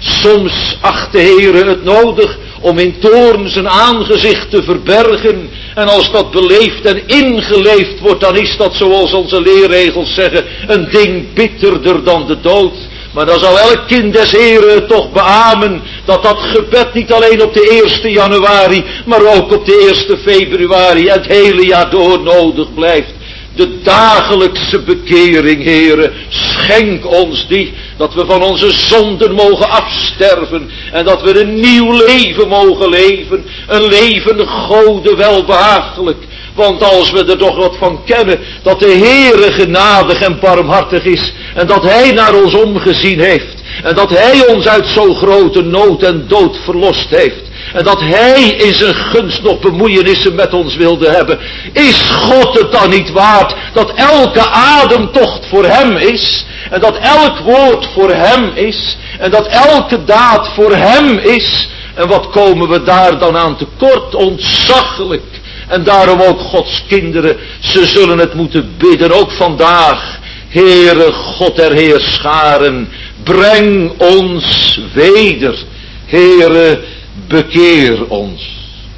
Soms acht de Heere het nodig om in toorn zijn aangezicht te verbergen. En als dat beleefd en ingeleefd wordt, dan is dat, zoals onze leerregels zeggen, een ding bitterder dan de dood. Maar dan zal elk kind des Heren toch beamen dat dat gebed niet alleen op de 1 januari, maar ook op de 1 februari het hele jaar door nodig blijft. De dagelijkse bekering, Heere, schenk ons die, dat we van onze zonden mogen afsterven en dat we een nieuw leven mogen leven, een leven Gode welbehagelijk. Want als we er toch wat van kennen, dat de Heere genadig en barmhartig is en dat Hij naar ons omgezien heeft en dat Hij ons uit zo'n grote nood en dood verlost heeft. En dat Hij in zijn gunst nog bemoeienissen met ons wilde hebben. Is God het dan niet waard dat elke ademtocht voor Hem is? En dat elk woord voor Hem is? En dat elke daad voor Hem is? En wat komen we daar dan aan tekort? Ontzaglijk. En daarom ook Gods kinderen, ze zullen het moeten bidden, ook vandaag. Heere God der Heerscharen, breng ons weder. Heere, bekeer ons.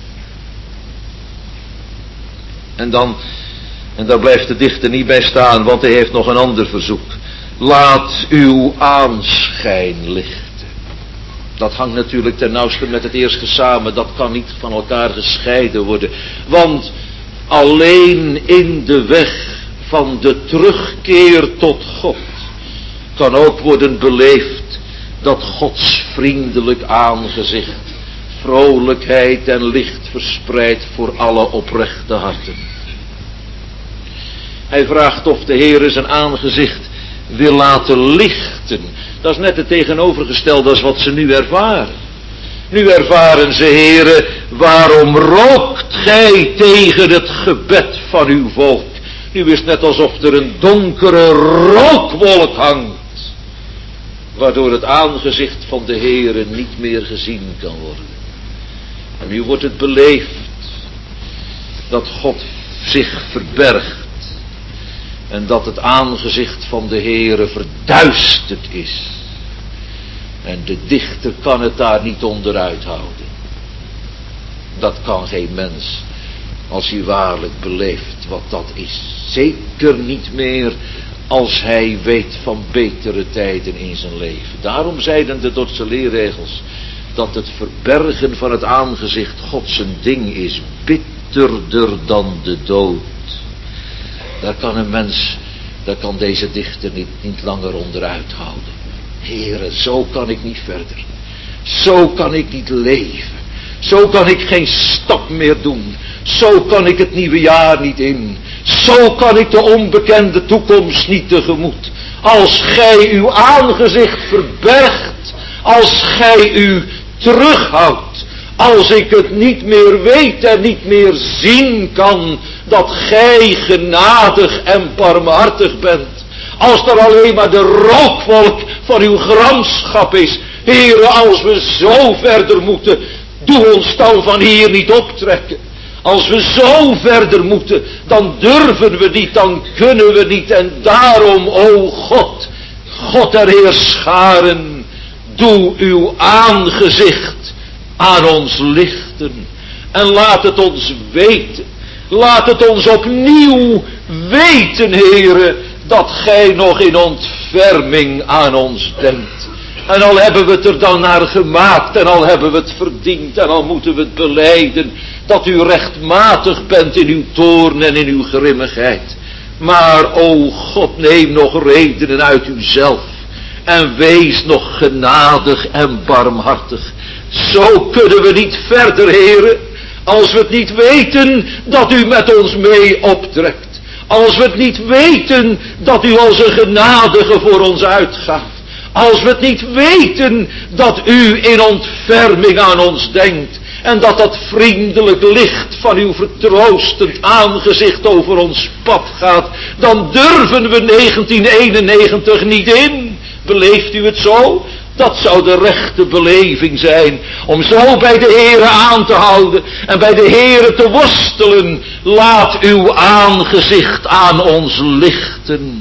En daar blijft de dichter niet bij staan, want hij heeft nog een ander verzoek. Laat uw aanschijn lichten. Dat hangt natuurlijk ten nauwste met het eerste samen, dat kan niet van elkaar gescheiden worden. Want alleen in de weg van de terugkeer tot God kan ook worden beleefd dat Gods vriendelijk aangezicht vrolijkheid en licht verspreidt voor alle oprechte harten. Hij vraagt of de Heere zijn aangezicht wil laten lichten. Dat is net het tegenovergestelde als wat ze nu ervaren. Nu ervaren ze, Heere, waarom rookt gij tegen het gebed van uw volk? Nu is het net alsof er een donkere rookwolk hangt, waardoor het aangezicht van de Heere niet meer gezien kan worden. En nu wordt het beleefd dat God zich verbergt en dat het aangezicht van de Heere verduisterd is. En de dichter kan het daar niet onderuit houden. Dat kan geen mens als hij waarlijk beleeft wat dat is. Zeker niet meer als hij weet van betere tijden in zijn leven. Daarom zeiden de Dordtse leerregels dat het verbergen van het aangezicht God zijn ding is, bitterder dan de dood. Daar kan deze dichter niet langer onderuit houden. Heere, zo kan ik niet verder. Zo kan ik niet leven. Zo kan ik geen stap meer doen. Zo kan ik het nieuwe jaar niet in. Zo kan ik de onbekende toekomst niet tegemoet. Als gij uw aangezicht verbergt, als gij u terughoudt, als ik het niet meer weet en niet meer zien kan, dat gij genadig en barmhartig bent. Als er alleen maar de rookwolk van uw gramschap is. Heere, als we zo verder moeten, doe ons dan van hier niet optrekken. Als we zo verder moeten, dan durven we niet, dan kunnen we niet. En daarom, o God, God der Heerscharen, doe uw aangezicht aan ons lichten. En laat het ons weten. Laat het ons opnieuw weten, Heere, dat gij nog in ontferming aan ons denkt. En al hebben we het er dan naar gemaakt, en al hebben we het verdiend, en al moeten we het belijden, dat u rechtmatig bent in uw toorn en in uw grimmigheid. Maar, o God, neem nog redenen uit uzelf, en wees nog genadig en barmhartig. Zo kunnen we niet verder, Heere, als we het niet weten dat u met ons mee optrekt. Als we het niet weten dat u als een genadige voor ons uitgaat. Als we het niet weten dat u in ontferming aan ons denkt. En dat dat vriendelijk licht van uw vertroostend aangezicht over ons pad gaat. Dan durven we 1991 niet in. Beleeft u het zo? Dat zou de rechte beleving zijn. Om zo bij de Heere aan te houden. En bij de Heere te worstelen. Laat uw aangezicht aan ons lichten.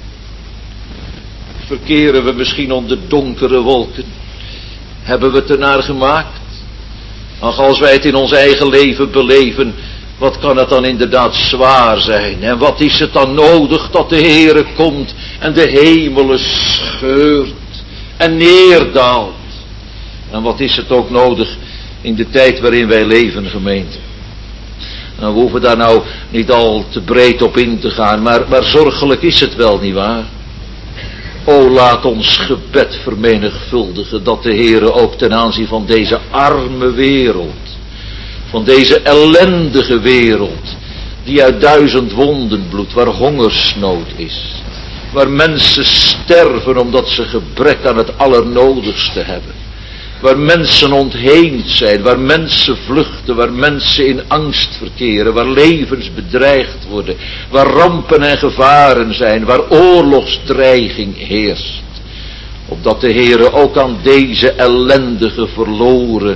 Verkeren we misschien onder donkere wolken? Hebben we het ernaar gemaakt? Ach, als wij het in ons eigen leven beleven, wat kan het dan inderdaad zwaar zijn? En wat is het dan nodig dat de Heere komt en de hemelen scheurt? en neerdaalt. En wat is het ook nodig in de tijd waarin wij leven, gemeente. Nou, we hoeven daar nou niet al te breed op in te gaan, maar zorgelijk is het wel, nietwaar? O, laat ons gebed vermenigvuldigen dat de Heere ook ten aanzien van deze arme wereld, van deze ellendige wereld, die uit 1000 wonden bloedt, waar hongersnood is, waar mensen sterven omdat ze gebrek aan het allernodigste hebben, waar mensen ontheemd zijn, waar mensen vluchten, waar mensen in angst verkeren, waar levens bedreigd worden, waar rampen en gevaren zijn, waar oorlogsdreiging heerst. Opdat de Heere ook aan deze ellendige, verloren,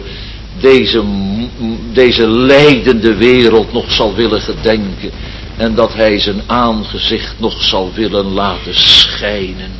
deze lijdende wereld nog zal willen gedenken. En dat hij zijn aangezicht nog zal willen laten schijnen.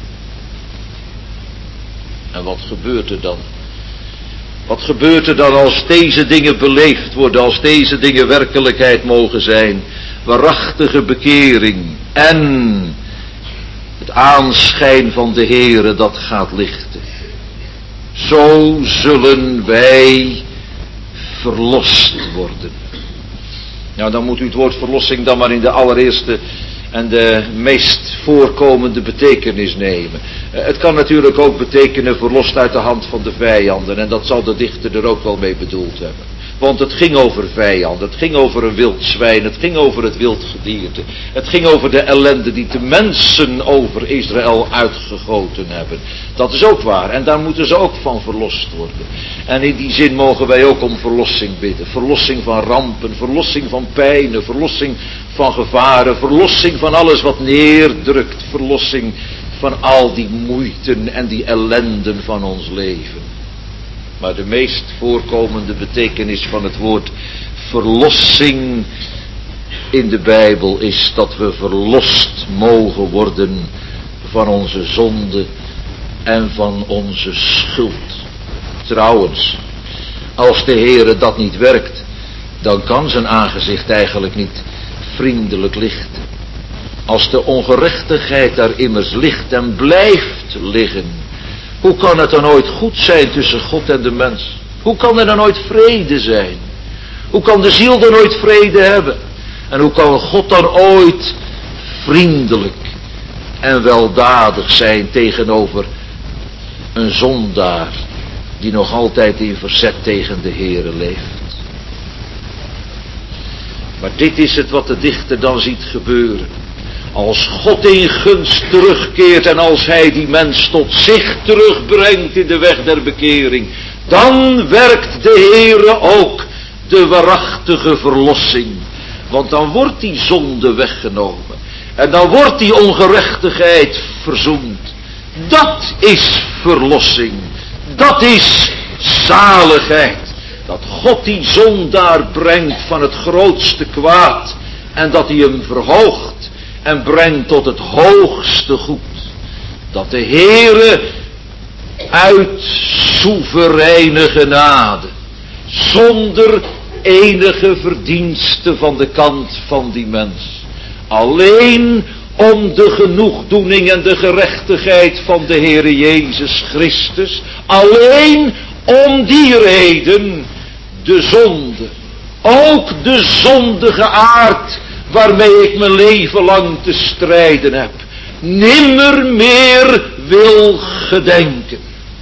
En wat gebeurt er dan? Wat gebeurt er dan als deze dingen beleefd worden, als deze dingen werkelijkheid mogen zijn? Waarachtige bekering en het aanschijn van de Heere dat gaat lichten. Zo zullen wij verlost worden. Nou, dan moet u het woord verlossing dan maar in de allereerste en de meest voorkomende betekenis nemen. Het kan natuurlijk ook betekenen verlost uit de hand van de vijanden. En dat zal de dichter er ook wel mee bedoeld hebben. Want het ging over vijanden, het ging over een wild zwijn, het ging over het wild gedierte. Het ging over de ellende die de mensen over Israël uitgegoten hebben. Dat is ook waar en daar moeten ze ook van verlost worden. En in die zin mogen wij ook om verlossing bidden. Verlossing van rampen, verlossing van pijnen, verlossing van gevaren, verlossing van alles wat neerdrukt, verlossing van al die moeiten en die ellenden van ons leven. Maar de meest voorkomende betekenis van het woord verlossing in de Bijbel is dat we verlost mogen worden van onze zonde en van onze schuld. Trouwens, als de Heere dat niet werkt, dan kan zijn aangezicht eigenlijk niet vriendelijk lichten. Als de ongerechtigheid daar immers ligt en blijft liggen, hoe kan het dan ooit goed zijn tussen God en de mens? Hoe kan er dan ooit vrede zijn? Hoe kan de ziel dan ooit vrede hebben? En hoe kan God dan ooit vriendelijk en weldadig zijn tegenover een zondaar die nog altijd in verzet tegen de Heere leeft? Maar dit is het wat de dichter dan ziet gebeuren. Als God in gunst terugkeert en als hij die mens tot zich terugbrengt in de weg der bekering, dan werkt de Heere ook de waarachtige verlossing. Want dan wordt die zonde weggenomen en dan wordt die ongerechtigheid verzoend. Dat is verlossing. Dat is zaligheid. Dat God die zondaar brengt van het grootste kwaad en dat hij hem verhoogt en brengt tot het hoogste goed. Dat de Heere uit soevereine genade, zonder enige verdienste van de kant van die mens, alleen om de genoegdoening en de gerechtigheid van de Heere Jezus Christus, alleen om die reden de zonde, ook de zondige aard waarmee ik mijn leven lang te strijden heb, nimmer meer wil gedenken.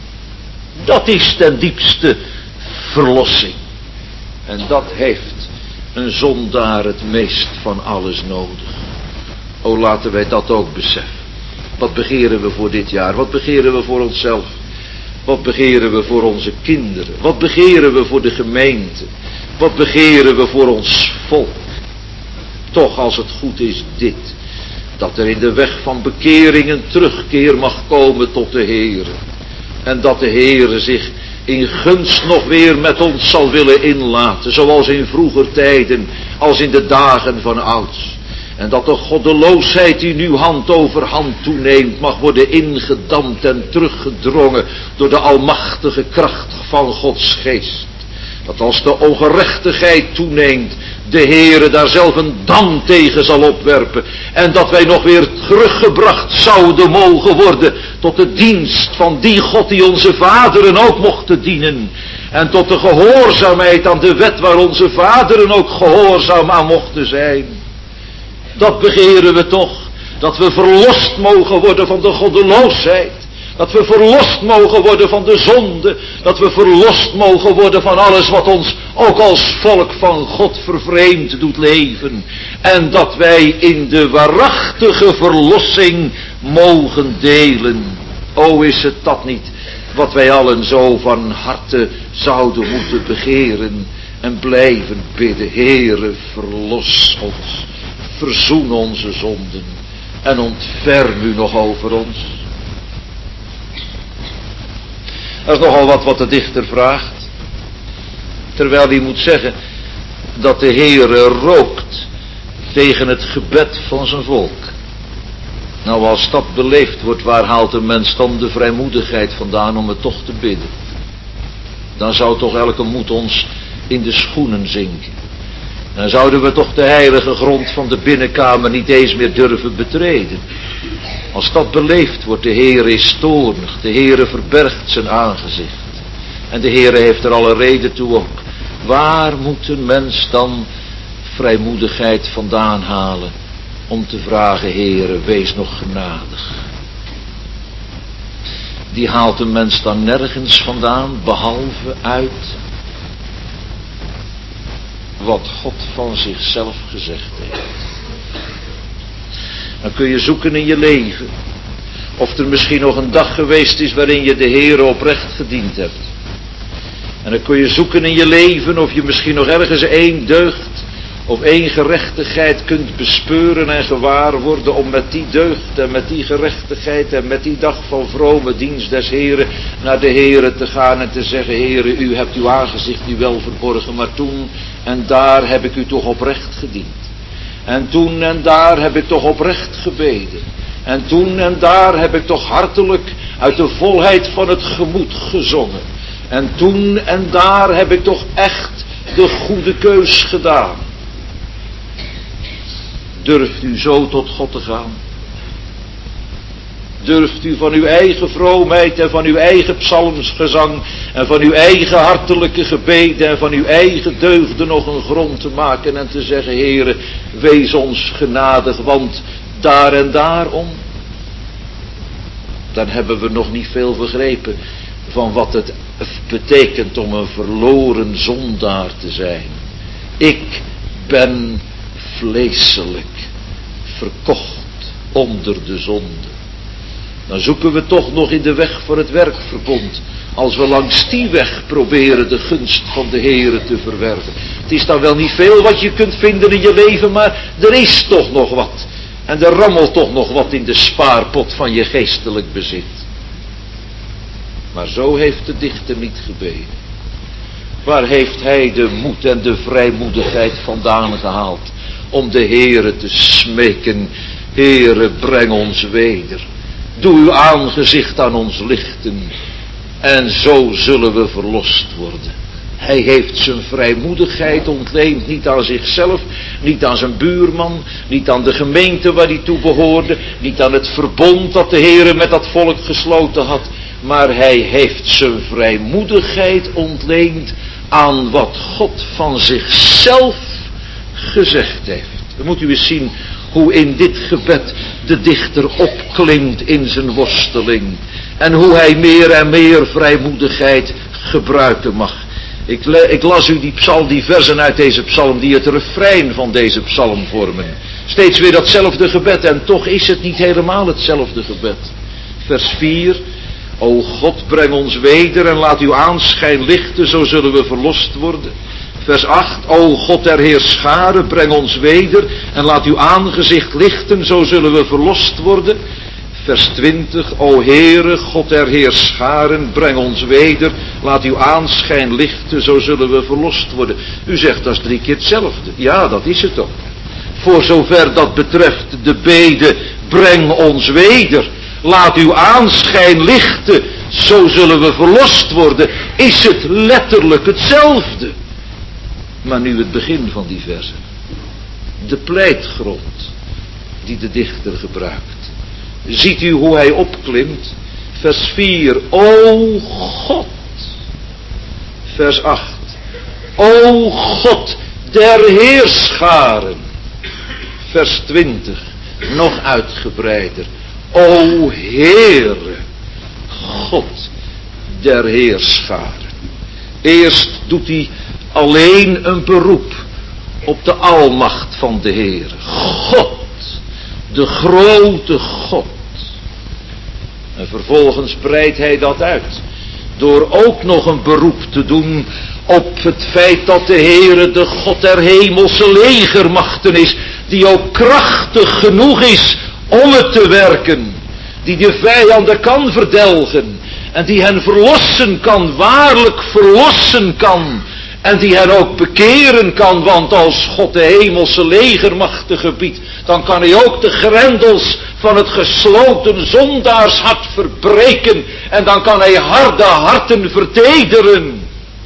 Dat is ten diepste verlossing. En dat heeft een zondaar het meest van alles nodig. O, laten wij dat ook beseffen. Wat begeren we voor dit jaar? Wat begeren we voor onszelf? Wat begeren we voor onze kinderen? Wat begeren we voor de gemeente? Wat begeren we voor ons volk? Toch, als het goed is dit, dat er in de weg van bekering een terugkeer mag komen tot de Heere. En dat de Heere zich in gunst nog weer met ons zal willen inlaten, zoals in vroeger tijden, als in de dagen van ouds. En dat de goddeloosheid die nu hand over hand toeneemt, mag worden ingedampt en teruggedrongen door de almachtige kracht van Gods geest. Dat als de ongerechtigheid toeneemt, de Heere daar zelf een dam tegen zal opwerpen. En dat wij nog weer teruggebracht zouden mogen worden tot de dienst van die God die onze vaderen ook mochten dienen. En tot de gehoorzaamheid aan de wet waar onze vaderen ook gehoorzaam aan mochten zijn. Dat begeren we toch. Dat we verlost mogen worden van de goddeloosheid. Dat we verlost mogen worden van de zonde. Dat we verlost mogen worden van alles wat ons ook als volk van God vervreemd doet leven. En dat wij in de waarachtige verlossing mogen delen. O, is het dat niet wat wij allen zo van harte zouden moeten begeren en blijven bidden. Heere, verlos ons. Verzoen onze zonden. En ontferm u nog over ons. Dat is nogal wat de dichter vraagt. Terwijl hij moet zeggen dat de Heere rookt tegen het gebed van zijn volk. Nou, als dat beleefd wordt, waar haalt een mens dan de vrijmoedigheid vandaan om het toch te bidden? Dan zou toch elke moed ons in de schoenen zinken. Dan zouden we toch de heilige grond van de binnenkamer niet eens meer durven betreden. Als dat beleefd wordt, de Heere is toornig, de Heere verbergt zijn aangezicht. En de Heere heeft er alle reden toe ook. Waar moet een mens dan vrijmoedigheid vandaan halen om te vragen, Heere, wees nog genadig? Die haalt een mens dan nergens vandaan, behalve uit wat God van zichzelf gezegd heeft. Dan kun je zoeken in je leven of er misschien nog een dag geweest is waarin je de Heere oprecht gediend hebt. En dan kun je zoeken in je leven of je misschien nog ergens één deugd of één gerechtigheid kunt bespeuren en gewaar worden om met die deugd en met die gerechtigheid en met die dag van vrome dienst des Heren naar de Heren te gaan en te zeggen, Heren, u hebt uw aangezicht nu wel verborgen, maar toen en daar heb ik u toch oprecht gediend. En toen en daar heb ik toch oprecht gebeden. En toen en daar heb ik toch hartelijk uit de volheid van het gemoed gezongen. En toen en daar heb ik toch echt de goede keus gedaan. Durft u zo tot God te gaan? Durft u van uw eigen vroomheid en van uw eigen psalmsgezang en van uw eigen hartelijke gebeden en van uw eigen deugden nog een grond te maken en te zeggen, Heere, wees ons genadig, want daar en daarom. Dan hebben we nog niet veel begrepen van wat het betekent om een verloren zondaar te zijn. Ik ben vleeselijk verkocht onder de zonde. Dan zoeken we toch nog in de weg voor het werkverbond. Als we langs die weg proberen de gunst van de Heere te verwerven. Het is dan wel niet veel wat je kunt vinden in je leven, maar er is toch nog wat. En er rammelt toch nog wat in de spaarpot van je geestelijk bezit. Maar zo heeft de dichter niet gebeden. Waar heeft hij de moed en de vrijmoedigheid vandaan gehaald om de Heere te smeken, Heere, breng ons weder. Doe uw aangezicht aan ons lichten. En zo zullen we verlost worden. Hij heeft zijn vrijmoedigheid ontleend, niet aan zichzelf, niet aan zijn buurman, niet aan de gemeente waar hij toe behoorde, niet aan het verbond dat de Heere met dat volk gesloten had, maar hij heeft zijn vrijmoedigheid ontleend aan wat God van zichzelf gezegd heeft. Dan moet u eens zien hoe in dit gebed de dichter opklimt in zijn worsteling. En hoe hij meer en meer vrijmoedigheid gebruiken mag. Ik las u die versen uit deze psalm die het refrein van deze psalm vormen. Steeds weer datzelfde gebed en toch is het niet helemaal hetzelfde gebed. Vers 4. O God, breng ons weder en laat uw aanschijn lichten, zo zullen we verlost worden. Vers 8. O God der Heerscharen, breng ons weder en laat uw aangezicht lichten, zo zullen we verlost worden. Vers 20. O Heere, God der Heerscharen, breng ons weder, laat uw aanschijn lichten, zo zullen we verlost worden. U zegt, dat is 3 keer hetzelfde. Ja, dat is het ook. Voor zover dat betreft de bede, breng ons weder, laat uw aanschijn lichten, zo zullen we verlost worden, is het letterlijk hetzelfde. Maar nu het begin van die verse. De pleitgrond die de dichter gebruikt. Ziet u hoe hij opklimt? Vers 4. O God. Vers 8. O God der heerscharen. Vers 20. Nog uitgebreider. O Heere. God der heerscharen. Eerst doet hij alleen een beroep op de almacht van de Heere. God. De grote God. En vervolgens breidt hij dat uit. Door ook nog een beroep te doen op het feit dat de Heere de God der hemelse legermachten is. Die ook krachtig genoeg is om het te werken. Die de vijanden kan verdelgen. En die hen verlossen kan, waarlijk verlossen kan. En die hen ook bekeren kan, want als God de hemelse legermachten gebiedt, dan kan hij ook de grendels van het gesloten zondaarshart verbreken. En dan kan hij harde harten vertederen.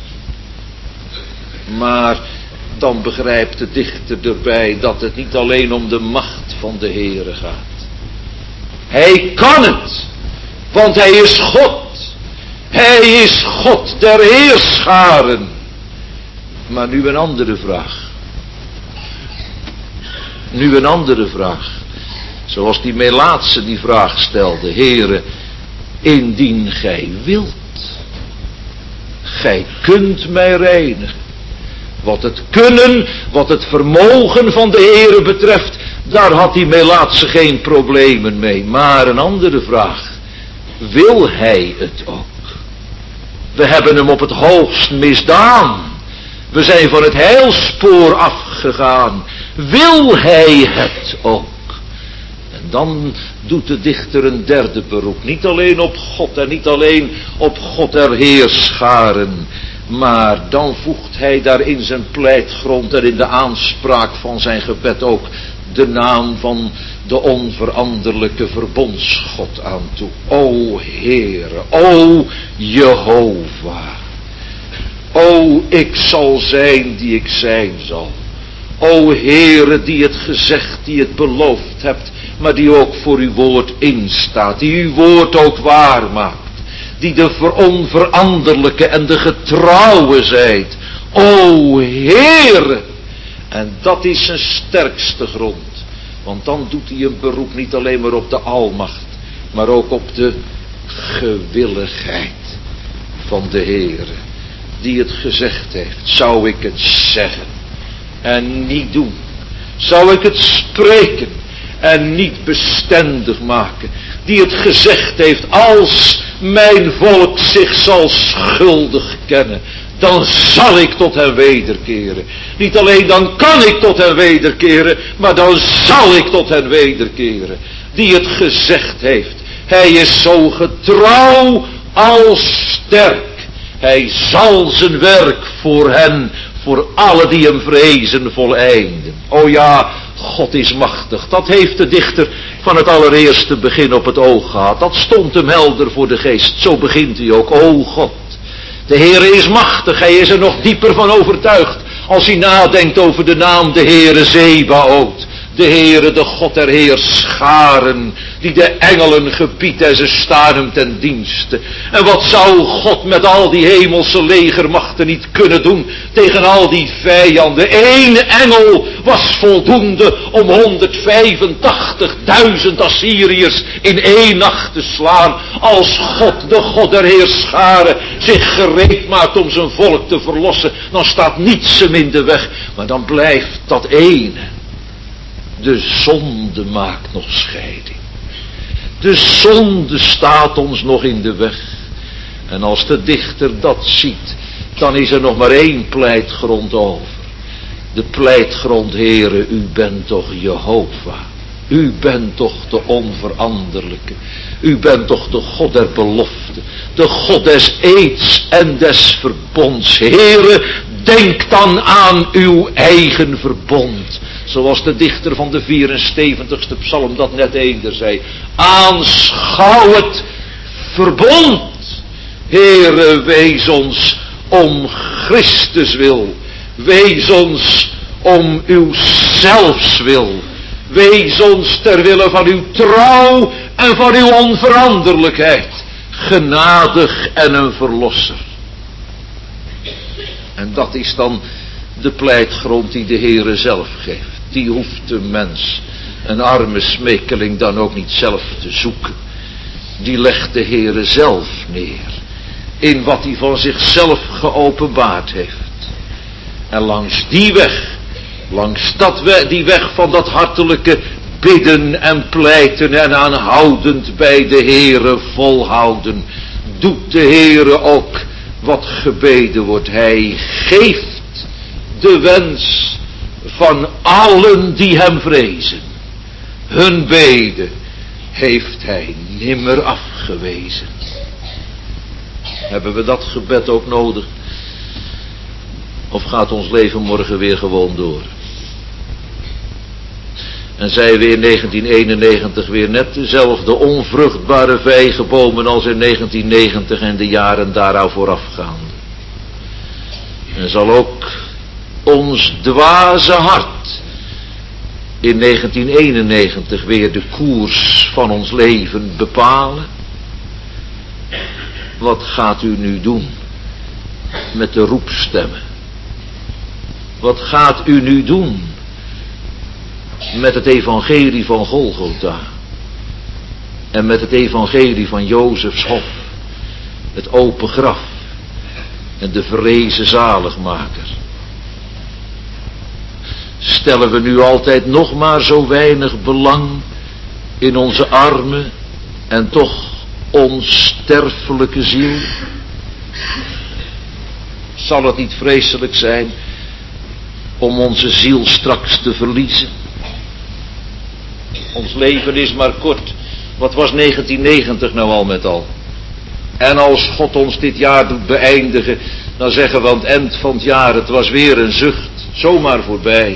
Maar dan begrijpt de dichter erbij dat het niet alleen om de macht van de Heere gaat. Hij kan het, want hij is God. Hij is God der heerscharen. Maar nu een andere vraag. Nu een andere vraag. Zoals die Melaatse die vraag stelde. Heere, indien gij wilt. Gij kunt mij reinigen. Wat het kunnen, wat het vermogen van de Heere betreft, daar had die Melaatse geen problemen mee. Maar een andere vraag. Wil hij het ook? We hebben hem op het hoogst misdaan. We zijn van het heilspoor afgegaan. Wil hij het ook? En dan doet de dichter een derde beroep. Niet alleen op God en niet alleen op God der heerscharen. Maar dan voegt hij daar in zijn pleitgrond en in de aanspraak van zijn gebed ook de naam van de onveranderlijke verbondsgod aan toe. O Heere, o Jehovah. O, ik zal zijn die ik zijn zal. O Heere, die het gezegd, die het beloofd hebt, maar die ook voor uw woord instaat, die uw woord ook waar maakt, die de onveranderlijke en de getrouwe zijt. O Heere. En dat is zijn sterkste grond. Want dan doet hij een beroep niet alleen maar op de almacht, maar ook op de gewilligheid van de Heere. Die het gezegd heeft. Zou ik het zeggen en niet doen? Zou ik het spreken en niet bestendig maken? Die het gezegd heeft, als mijn volk zich zal schuldig kennen, dan zal ik tot hen wederkeren. Niet alleen dan kan ik tot hen wederkeren, maar dan zal ik tot hen wederkeren. Die het gezegd heeft. Hij is zo getrouw als sterk. Hij zal zijn werk voor hen, voor alle die hem vrezen, voleinden. O ja, God is machtig. Dat heeft de dichter van het allereerste begin op het oog gehad. Dat stond hem helder voor de geest. Zo begint hij ook. O God, de Heere is machtig. Hij is er nog dieper van overtuigd als hij nadenkt over de naam de Heere Zebaoth. De Heere, de God der heerscharen, die de engelen gebiedt en ze staan hem ten dienste. En wat zou God met al die hemelse legermachten niet kunnen doen tegen al die vijanden? Eén engel was voldoende om 185.000 Assyriërs in één nacht te slaan. Als God, de God der heerscharen, zich gereed maakt om zijn volk te verlossen, dan staat niets hem in de weg. Maar dan blijft dat ene. De zonde maakt nog scheiding. De zonde staat ons nog in de weg. En als de dichter dat ziet, dan is er nog maar één pleitgrond over. De pleitgrond, Heere, u bent toch Jehovah. U bent toch de onveranderlijke. U bent toch de God der belofte. De God des eeds en des verbonds. Heere, denk dan aan uw eigen verbond. Zoals de dichter van de 74ste psalm dat net eender zei. Aanschouw het verbond. Heere, wees ons om Christus wil. Wees ons om uw zelfswil. Wees ons ter wille van uw trouw en van uw onveranderlijkheid. Genadig en een verlosser. En dat is dan de pleitgrond die de Heere zelf geeft. Die hoeft de mens, een arme smekeling, dan ook niet zelf te zoeken. Die legt de Heere zelf neer. In wat hij van zichzelf geopenbaard heeft. En langs die weg, die weg van dat hartelijke bidden en pleiten en aanhoudend bij de Heere volhouden, doet de Heere ook wat gebeden wordt. Hij geeft de wens van allen die hem vrezen. Hun beden heeft hij nimmer afgewezen. Hebben we dat gebed ook nodig? Of gaat ons leven morgen weer gewoon door? En zijn we in 1991 weer net dezelfde onvruchtbare vijgenbomen als in 1990 en de jaren daaraan voorafgaande. En zal ook ons dwaze hart in 1991 weer de koers van ons leven bepalen? Wat gaat u nu doen met de roepstemmen? Wat gaat u nu doen met het evangelie van Golgotha? En met het evangelie van Jozefs hof? Het open graf en de verrezen zaligmaker. Stellen we nu altijd nog maar zo weinig belang in onze arme en toch onsterfelijke ziel? Zal het niet vreselijk zijn om onze ziel straks te verliezen? Ons leven is maar kort. Wat was 1990 nou al met al? En als God ons dit jaar doet beëindigen, dan zeggen we aan het eind van het jaar, het was weer een zucht, zomaar voorbij.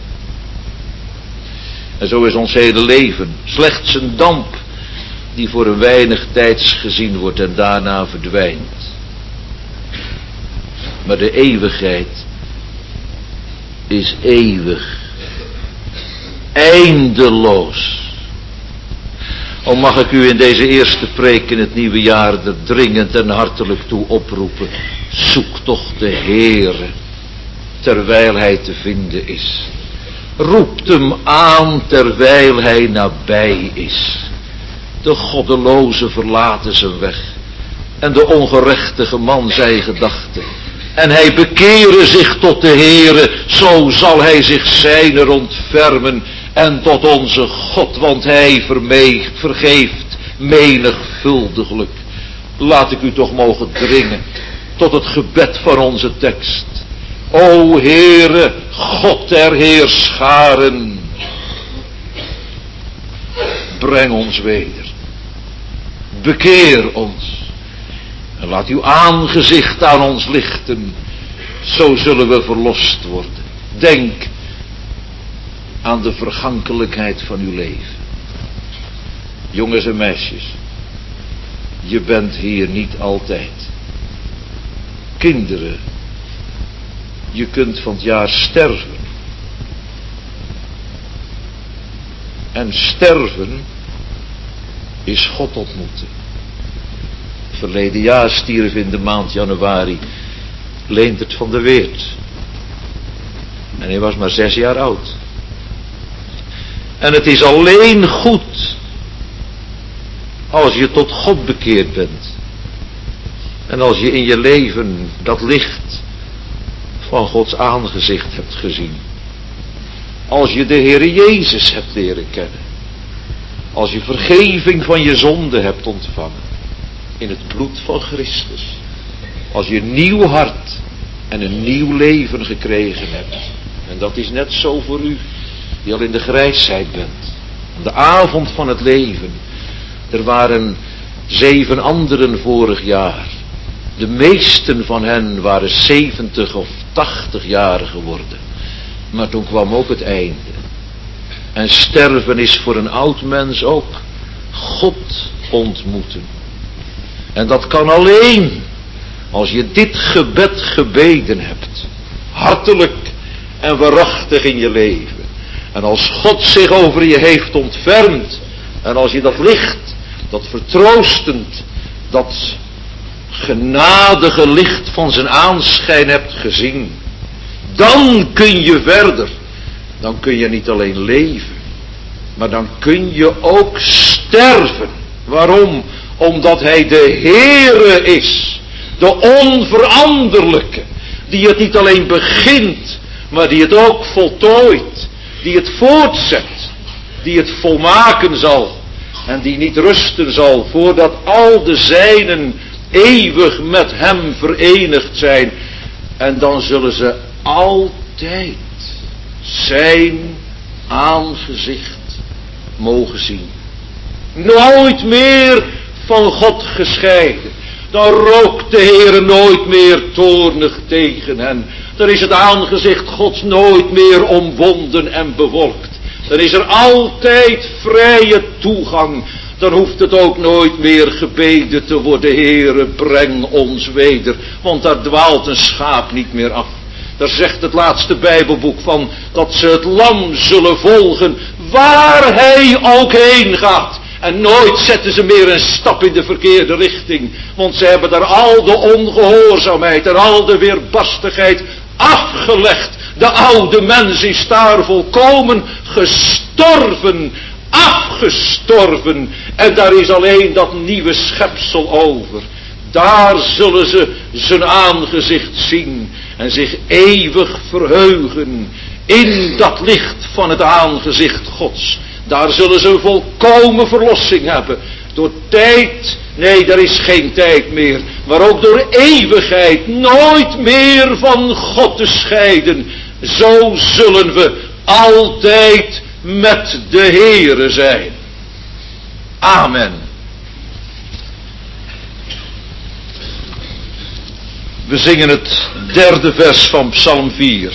En zo is ons hele leven slechts een damp die voor een weinig tijds gezien wordt en daarna verdwijnt. Maar de eeuwigheid is eeuwig, eindeloos. O, mag ik u in deze eerste preek in het nieuwe jaar er dringend en hartelijk toe oproepen. Zoek toch de Heere, terwijl hij te vinden is. Roept hem aan terwijl hij nabij is. De goddeloze verlaten zijn weg. En de ongerechtige man zijn gedachten. En hij bekere zich tot de Heere, zo zal hij zich zijner ontfermen. En tot onze God, want hij vergeeft menigvuldiglijk. Laat ik u toch mogen dringen tot het gebed van onze tekst. O Heere, God der heerscharen, breng ons weder. Bekeer ons. En laat uw aangezicht aan ons lichten. Zo zullen we verlost worden. Denk aan de vergankelijkheid van uw leven. Jongens en meisjes, je bent hier niet altijd. Kinderen, je kunt van het jaar sterven. En sterven is God ontmoeten. Verleden jaar stierf in de maand januari Leendert van der Weert. En hij was maar 6 jaar oud. En het is alleen goed als je tot God bekeerd bent. En als je in je leven dat licht van Gods aangezicht hebt gezien. Als je de Heere Jezus hebt leren kennen. Als je vergeving van je zonde hebt ontvangen. In het bloed van Christus. Als je een nieuw hart en een nieuw leven gekregen hebt. En dat is net zo voor u die al in de grijsheid bent. Aan de avond van het leven. Er waren 7 anderen vorig jaar. De meesten van hen waren 70 of 80 jaar geworden. Maar toen kwam ook het einde. En sterven is voor een oud mens ook God ontmoeten. En dat kan alleen als je dit gebed gebeden hebt. hartelijk en waarachtig in je leven. En als God zich over je heeft ontfermd, en als je dat licht, dat vertroostend, dat genadige licht van zijn aanschijn hebt gezien, dan kun je verder. Dan kun je niet alleen leven, maar dan kun je ook sterven. Waarom? Omdat hij de Heere is, de onveranderlijke, die het niet alleen begint, maar die het ook voltooit, die het voortzet, die het volmaken zal en die niet rusten zal voordat al de zijnen eeuwig met hem verenigd zijn. En dan zullen ze altijd zijn aangezicht mogen zien. Nooit meer van God gescheiden. Dan rookt de Heere nooit meer toornig tegen hen. Dan is het aangezicht Gods nooit meer omwonden en bewolkt. Dan is er altijd vrije toegang. Dan hoeft het ook nooit meer gebeden te worden: Heere, breng ons weder. Want daar dwaalt een schaap niet meer af. Daar zegt het laatste Bijbelboek van dat ze het lam zullen volgen waar hij ook heen gaat. En nooit zetten ze meer een stap in de verkeerde richting. Want ze hebben daar al de ongehoorzaamheid en al de weerbarstigheid afgelegd. De oude mens is daar volkomen gestorven, afgestorven. En daar is alleen dat nieuwe schepsel over. Daar zullen ze zijn aangezicht zien en zich eeuwig verheugen in dat licht van het aangezicht Gods. Daar zullen ze volkomen verlossing hebben. Door tijd, nee, daar is geen tijd meer. Maar ook door eeuwigheid nooit meer van God te scheiden. Zo zullen we altijd met de Heere zijn. Amen. We zingen het 3e vers van Psalm 4.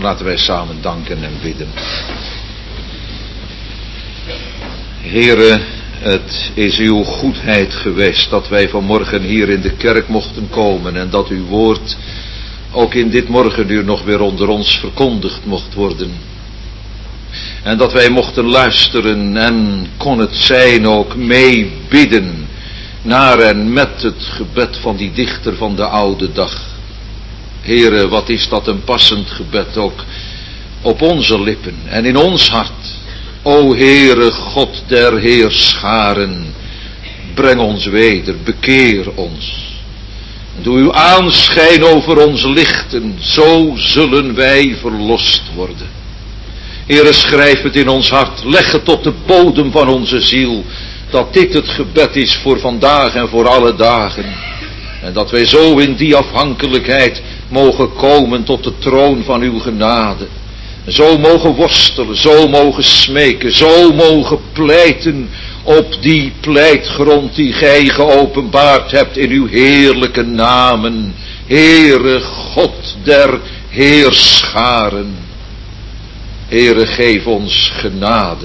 Laten wij samen danken en bidden. Heere, het is uw goedheid geweest dat wij vanmorgen hier in de kerk mochten komen en dat uw woord ook in dit morgenuur nog weer onder ons verkondigd mocht worden. En dat wij mochten luisteren en kon het zijn ook meebidden naar en met het gebed van die dichter van de oude dag. Heere, wat is dat een passend gebed ook op onze lippen en in ons hart. O Heere God der heerscharen, breng ons weder, bekeer ons. Doe uw aanschijn over ons lichten, zo zullen wij verlost worden. Heere, schrijf het in ons hart, leg het op de bodem van onze ziel, dat dit het gebed is voor vandaag en voor alle dagen. En dat wij zo in die afhankelijkheid mogen komen tot de troon van uw genade. Zo mogen worstelen, zo mogen smeken, zo mogen pleiten op die pleitgrond die gij geopenbaard hebt in uw heerlijke namen. Heere God der heerscharen. Heere, geef ons genade.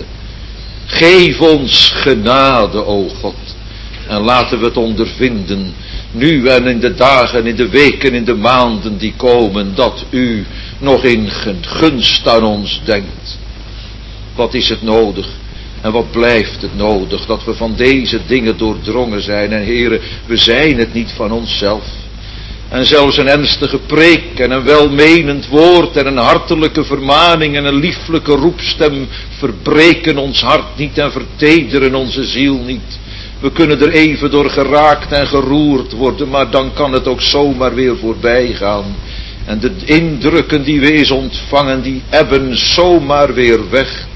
Geef ons genade, o God. En laten we het ondervinden, nu en in de dagen, in de weken, in de maanden die komen, dat u nog in gunst aan ons denkt. Wat is het nodig en wat blijft het nodig, dat we van deze dingen doordrongen zijn. En Heere, we zijn het niet van onszelf. En zelfs een ernstige preek en een welmenend woord en een hartelijke vermaning en een lieflijke roepstem verbreken ons hart niet en vertederen onze ziel niet. We kunnen er even door geraakt en geroerd worden, maar dan kan het ook zomaar weer voorbij gaan. En de indrukken die we eens ontvangen, die ebben zomaar weer weg,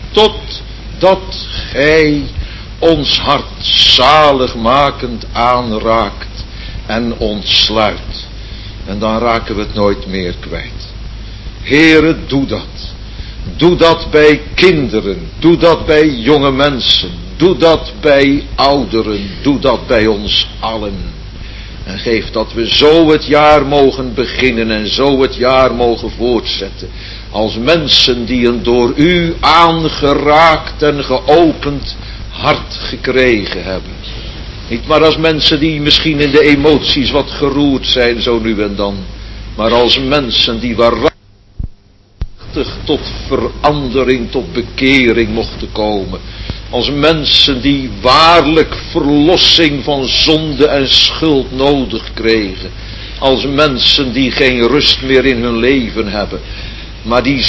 totdat gij ons hart zaligmakend aanraakt en ontsluit. En dan raken we het nooit meer kwijt. Heere, doe dat. Doe dat bij kinderen, doe dat bij jonge mensen, doe dat bij ouderen, doe dat bij ons allen. En geef dat we zo het jaar mogen beginnen en zo het jaar mogen voortzetten. Als mensen die een door u aangeraakt en geopend hart gekregen hebben. Niet maar als mensen die misschien in de emoties wat geroerd zijn zo nu en dan. Maar als mensen die waarachtig tot verandering, tot bekering mochten komen. Als mensen die waarlijk verlossing van zonde en schuld nodig kregen. Als mensen die geen rust meer in hun leven hebben. Maar die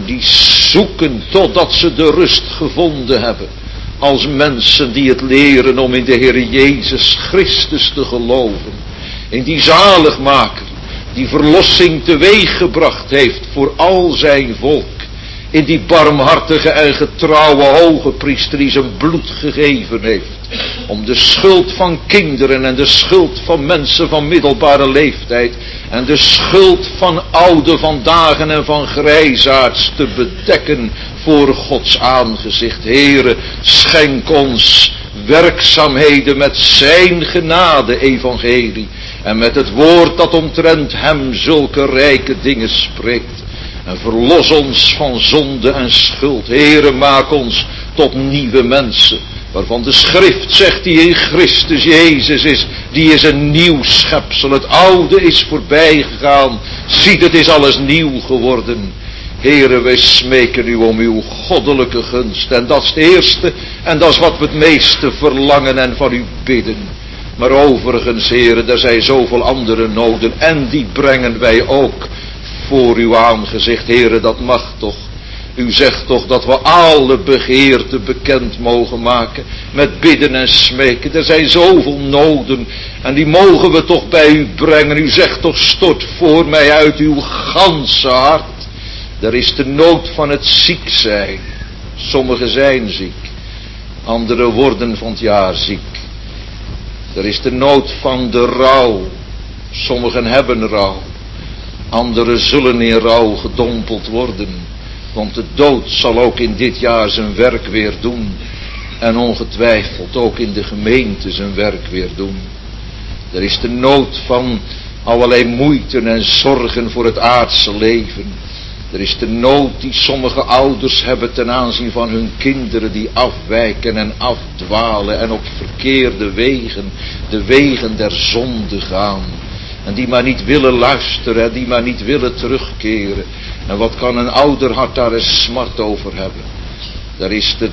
zoeken totdat ze de rust gevonden hebben. Als mensen die het leren om in de Heer Jezus Christus te geloven. In die zaligmaker die verlossing teweeggebracht heeft voor al zijn volk. In die barmhartige en getrouwe hoge priester die zijn bloed gegeven heeft. Om de schuld van kinderen en de schuld van mensen van middelbare leeftijd. En de schuld van oude van dagen en van grijsaards te bedekken voor Gods aangezicht. Heere, schenk ons werkzaamheden met zijn genade evangelie. En met het woord dat omtrent hem zulke rijke dingen spreekt. En verlos ons van zonde en schuld. Heere, maak ons tot nieuwe mensen. Waarvan de schrift zegt die in Christus Jezus is. Die is een nieuw schepsel. Het oude is voorbij gegaan. Ziet, het is alles nieuw geworden. Heere, wij smeken u om uw goddelijke gunst. En dat is het eerste. En dat is wat we het meeste verlangen en van u bidden. Maar overigens, Heere, er zijn zoveel andere noden. En die brengen wij ook voor uw aangezicht. Heere, dat mag toch. U zegt toch dat we alle begeerten bekend mogen maken. Met bidden en smeken. Er zijn zoveel noden. En die mogen we toch bij u brengen. U zegt toch, stort voor mij uit uw ganse hart. Er is de nood van het ziek zijn. Sommigen zijn ziek. Anderen worden van het jaar ziek. Er is de nood van de rouw. Sommigen hebben rouw. Anderen zullen in rouw gedompeld worden. Want de dood zal ook in dit jaar zijn werk weer doen. En ongetwijfeld ook in de gemeente zijn werk weer doen. Er is de nood van allerlei moeite en zorgen voor het aardse leven. Er is de nood die sommige ouders hebben ten aanzien van hun kinderen die afwijken en afdwalen en op verkeerde wegen, de wegen der zonde gaan. En die maar niet willen luisteren en die maar niet willen terugkeren. En wat kan een ouderhart daar eens smart over hebben? Er is de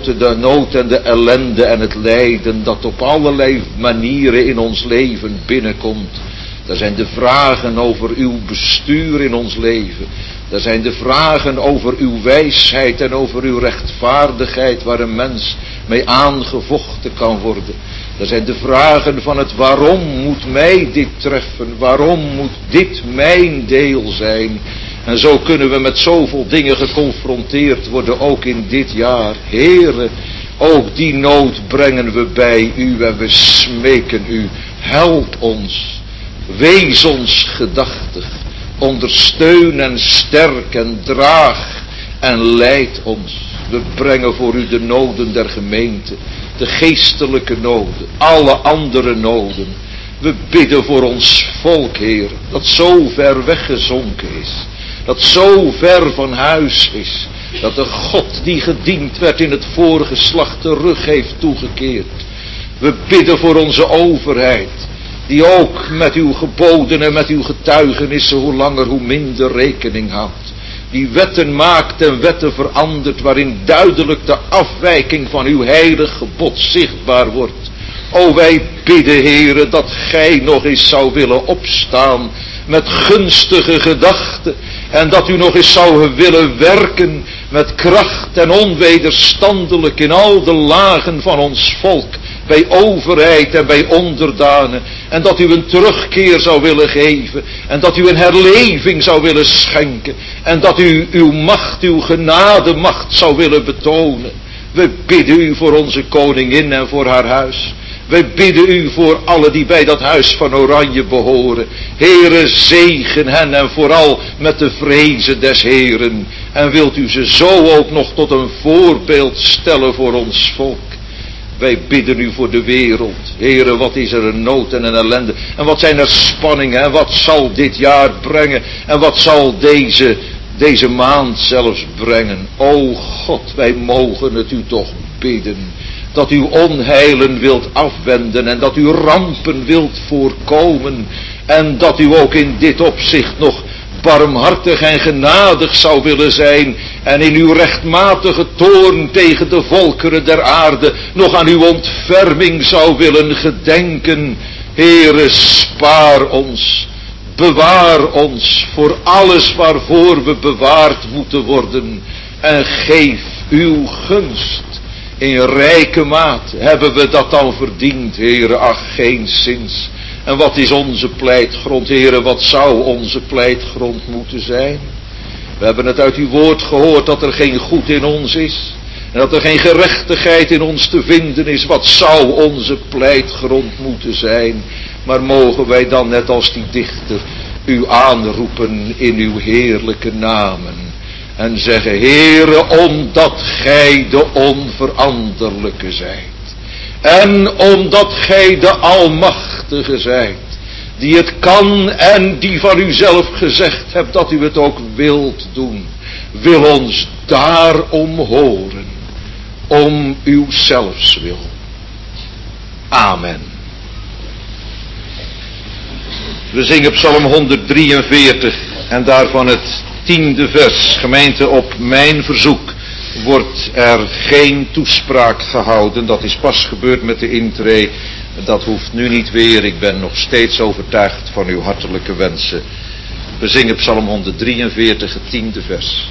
nood en de ellende en het lijden dat op allerlei manieren in ons leven binnenkomt. Er zijn de vragen over uw bestuur in ons leven. Er zijn de vragen over uw wijsheid en over uw rechtvaardigheid waar een mens mee aangevochten kan worden. Er zijn de vragen van het waarom moet mij dit treffen? Waarom moet dit mijn deel zijn? En zo kunnen we met zoveel dingen geconfronteerd worden, ook in dit jaar. Heere, ook die nood brengen we bij u en we smeken u. Help ons, wees ons gedachtig, ondersteun en sterk en draag en leid ons. We brengen voor u de noden der gemeente, de geestelijke noden, alle andere noden. We bidden voor ons volk, Heer, dat zo ver weggezonken is. Dat zo ver van huis is. Dat de God die gediend werd in het vorige geslacht de rug heeft toegekeerd. We bidden voor onze overheid. Die ook met uw geboden en met uw getuigenissen hoe langer hoe minder rekening houdt. Die wetten maakt en wetten verandert waarin duidelijk de afwijking van uw heilig gebod zichtbaar wordt. O wij bidden, Heere, dat gij nog eens zou willen opstaan met gunstige gedachten. En dat u nog eens zou willen werken met kracht en onwederstandelijk in al de lagen van ons volk. Bij overheid en bij onderdanen. En dat u een terugkeer zou willen geven. En dat u een herleving zou willen schenken. En dat u uw macht, uw genademacht zou willen betonen. We bidden u voor onze koningin en voor haar huis. Wij bidden u voor alle die bij dat huis van Oranje behoren. Heere, zegen hen en vooral met de vrezen des Heeren. En wilt u ze zo ook nog tot een voorbeeld stellen voor ons volk. Wij bidden u voor de wereld. Heere, wat is er een nood en een ellende. En wat zijn er spanningen. En wat zal dit jaar brengen. En wat zal deze maand zelfs brengen. O God, wij mogen het u toch bidden. Dat u onheilen wilt afwenden en dat u rampen wilt voorkomen. En dat u ook in dit opzicht nog barmhartig en genadig zou willen zijn. En in uw rechtmatige toorn tegen de volkeren der aarde nog aan uw ontferming zou willen gedenken. Heere, spaar ons. Bewaar ons voor alles waarvoor we bewaard moeten worden. En geef uw gunst. In rijke maat hebben we dat dan verdiend, Heere, ach, geenszins. En wat is onze pleitgrond, Heere, wat zou onze pleitgrond moeten zijn? We hebben het uit uw woord gehoord dat er geen goed in ons is. En dat er geen gerechtigheid in ons te vinden is. Wat zou onze pleitgrond moeten zijn? Maar mogen wij dan net als die dichter u aanroepen in uw heerlijke namen. En zeggen, Heere, omdat gij de onveranderlijke zijt. En omdat gij de almachtige zijt. Die het kan en die van u zelf gezegd hebt dat u het ook wilt doen. Wil ons daarom horen. Om uw zelfs wil. Amen. We zingen Psalm 143 en daarvan het 10e vers. Gemeente, op mijn verzoek wordt er geen toespraak gehouden. Dat is pas gebeurd met de intree. Dat hoeft nu niet weer. Ik ben nog steeds overtuigd van uw hartelijke wensen. We zingen Psalm 143, het 10e vers.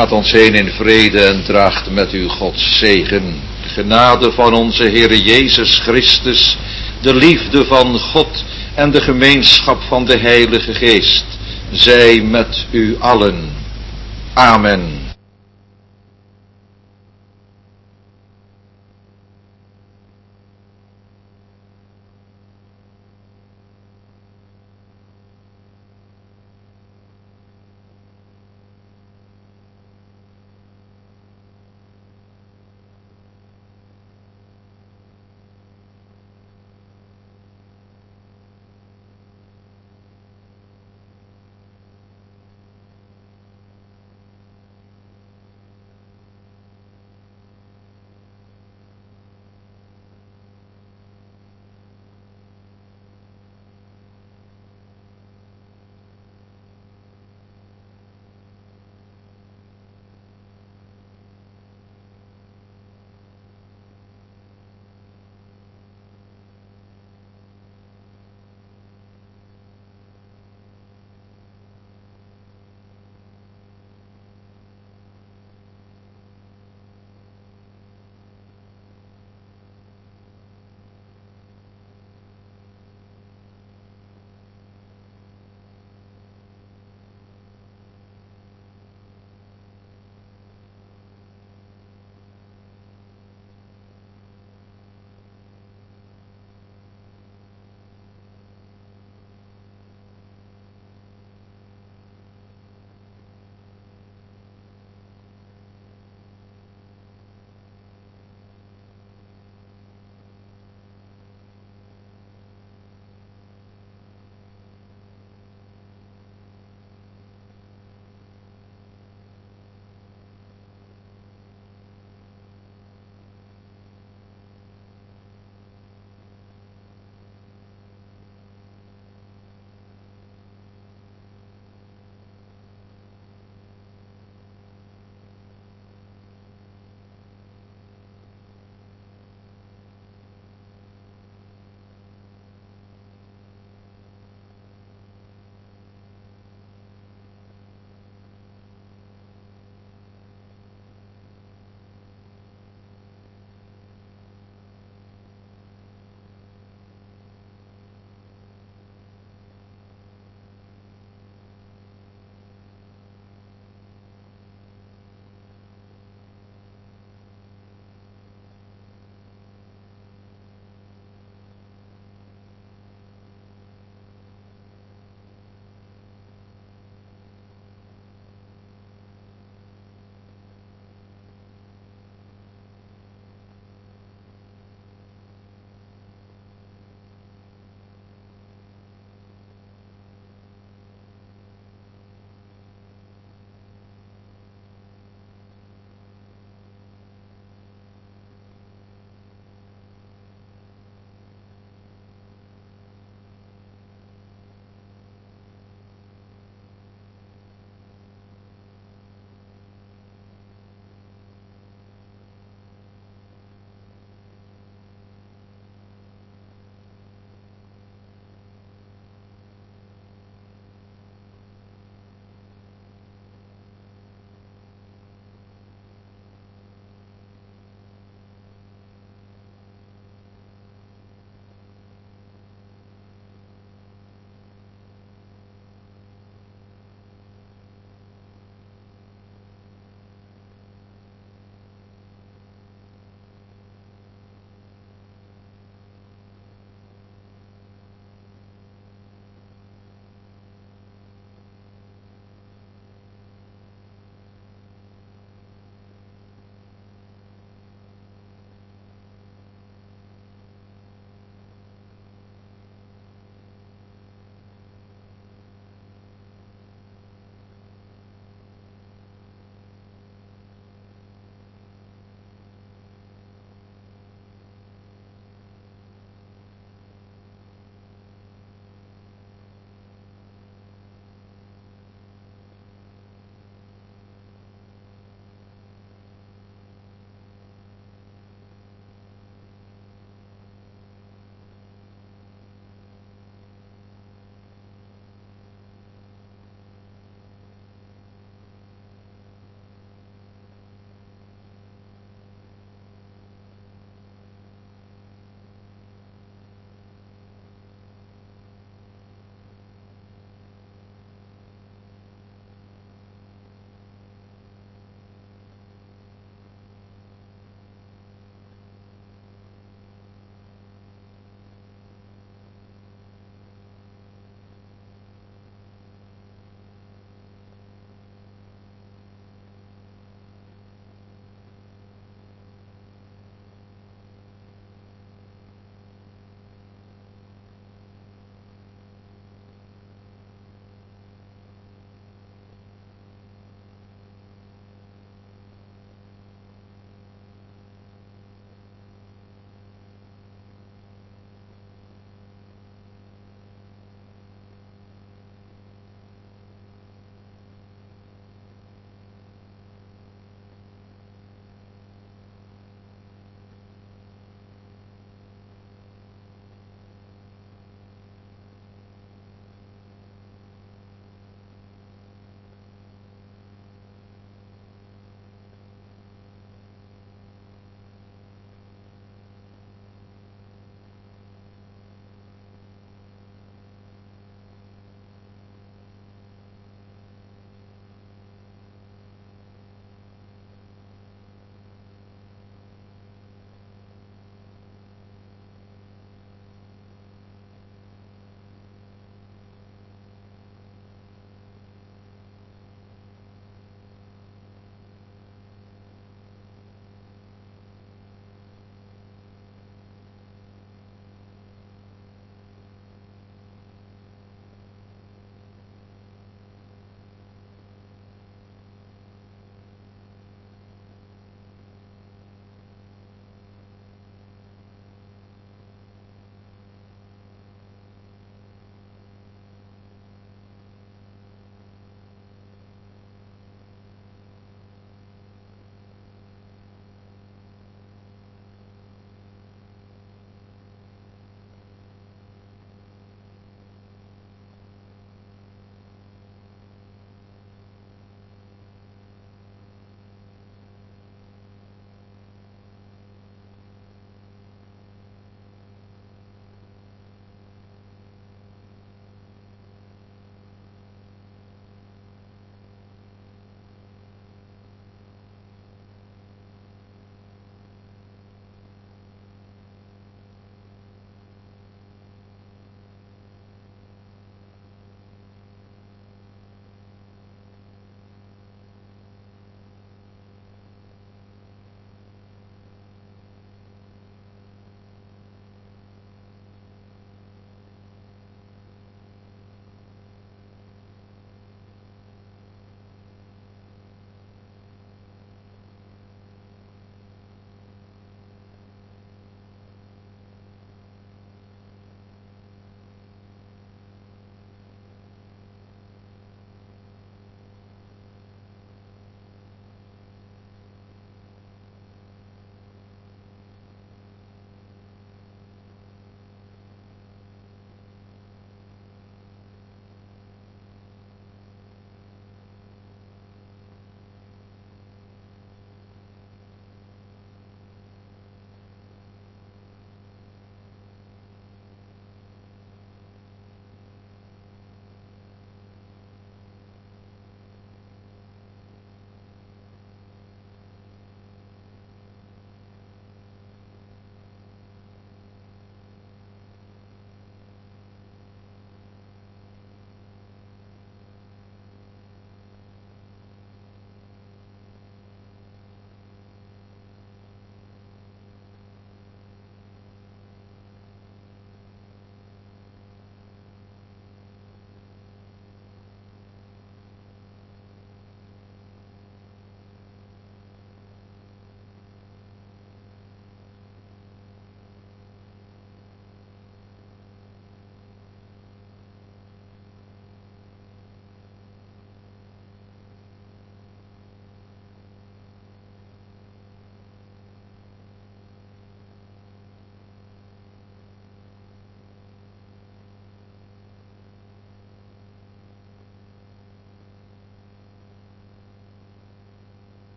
Gaat ons heen in vrede en draagt met u Gods zegen. De genade van onze Heere Jezus Christus, de liefde van God en de gemeenschap van de Heilige Geest, zij met u allen. Amen.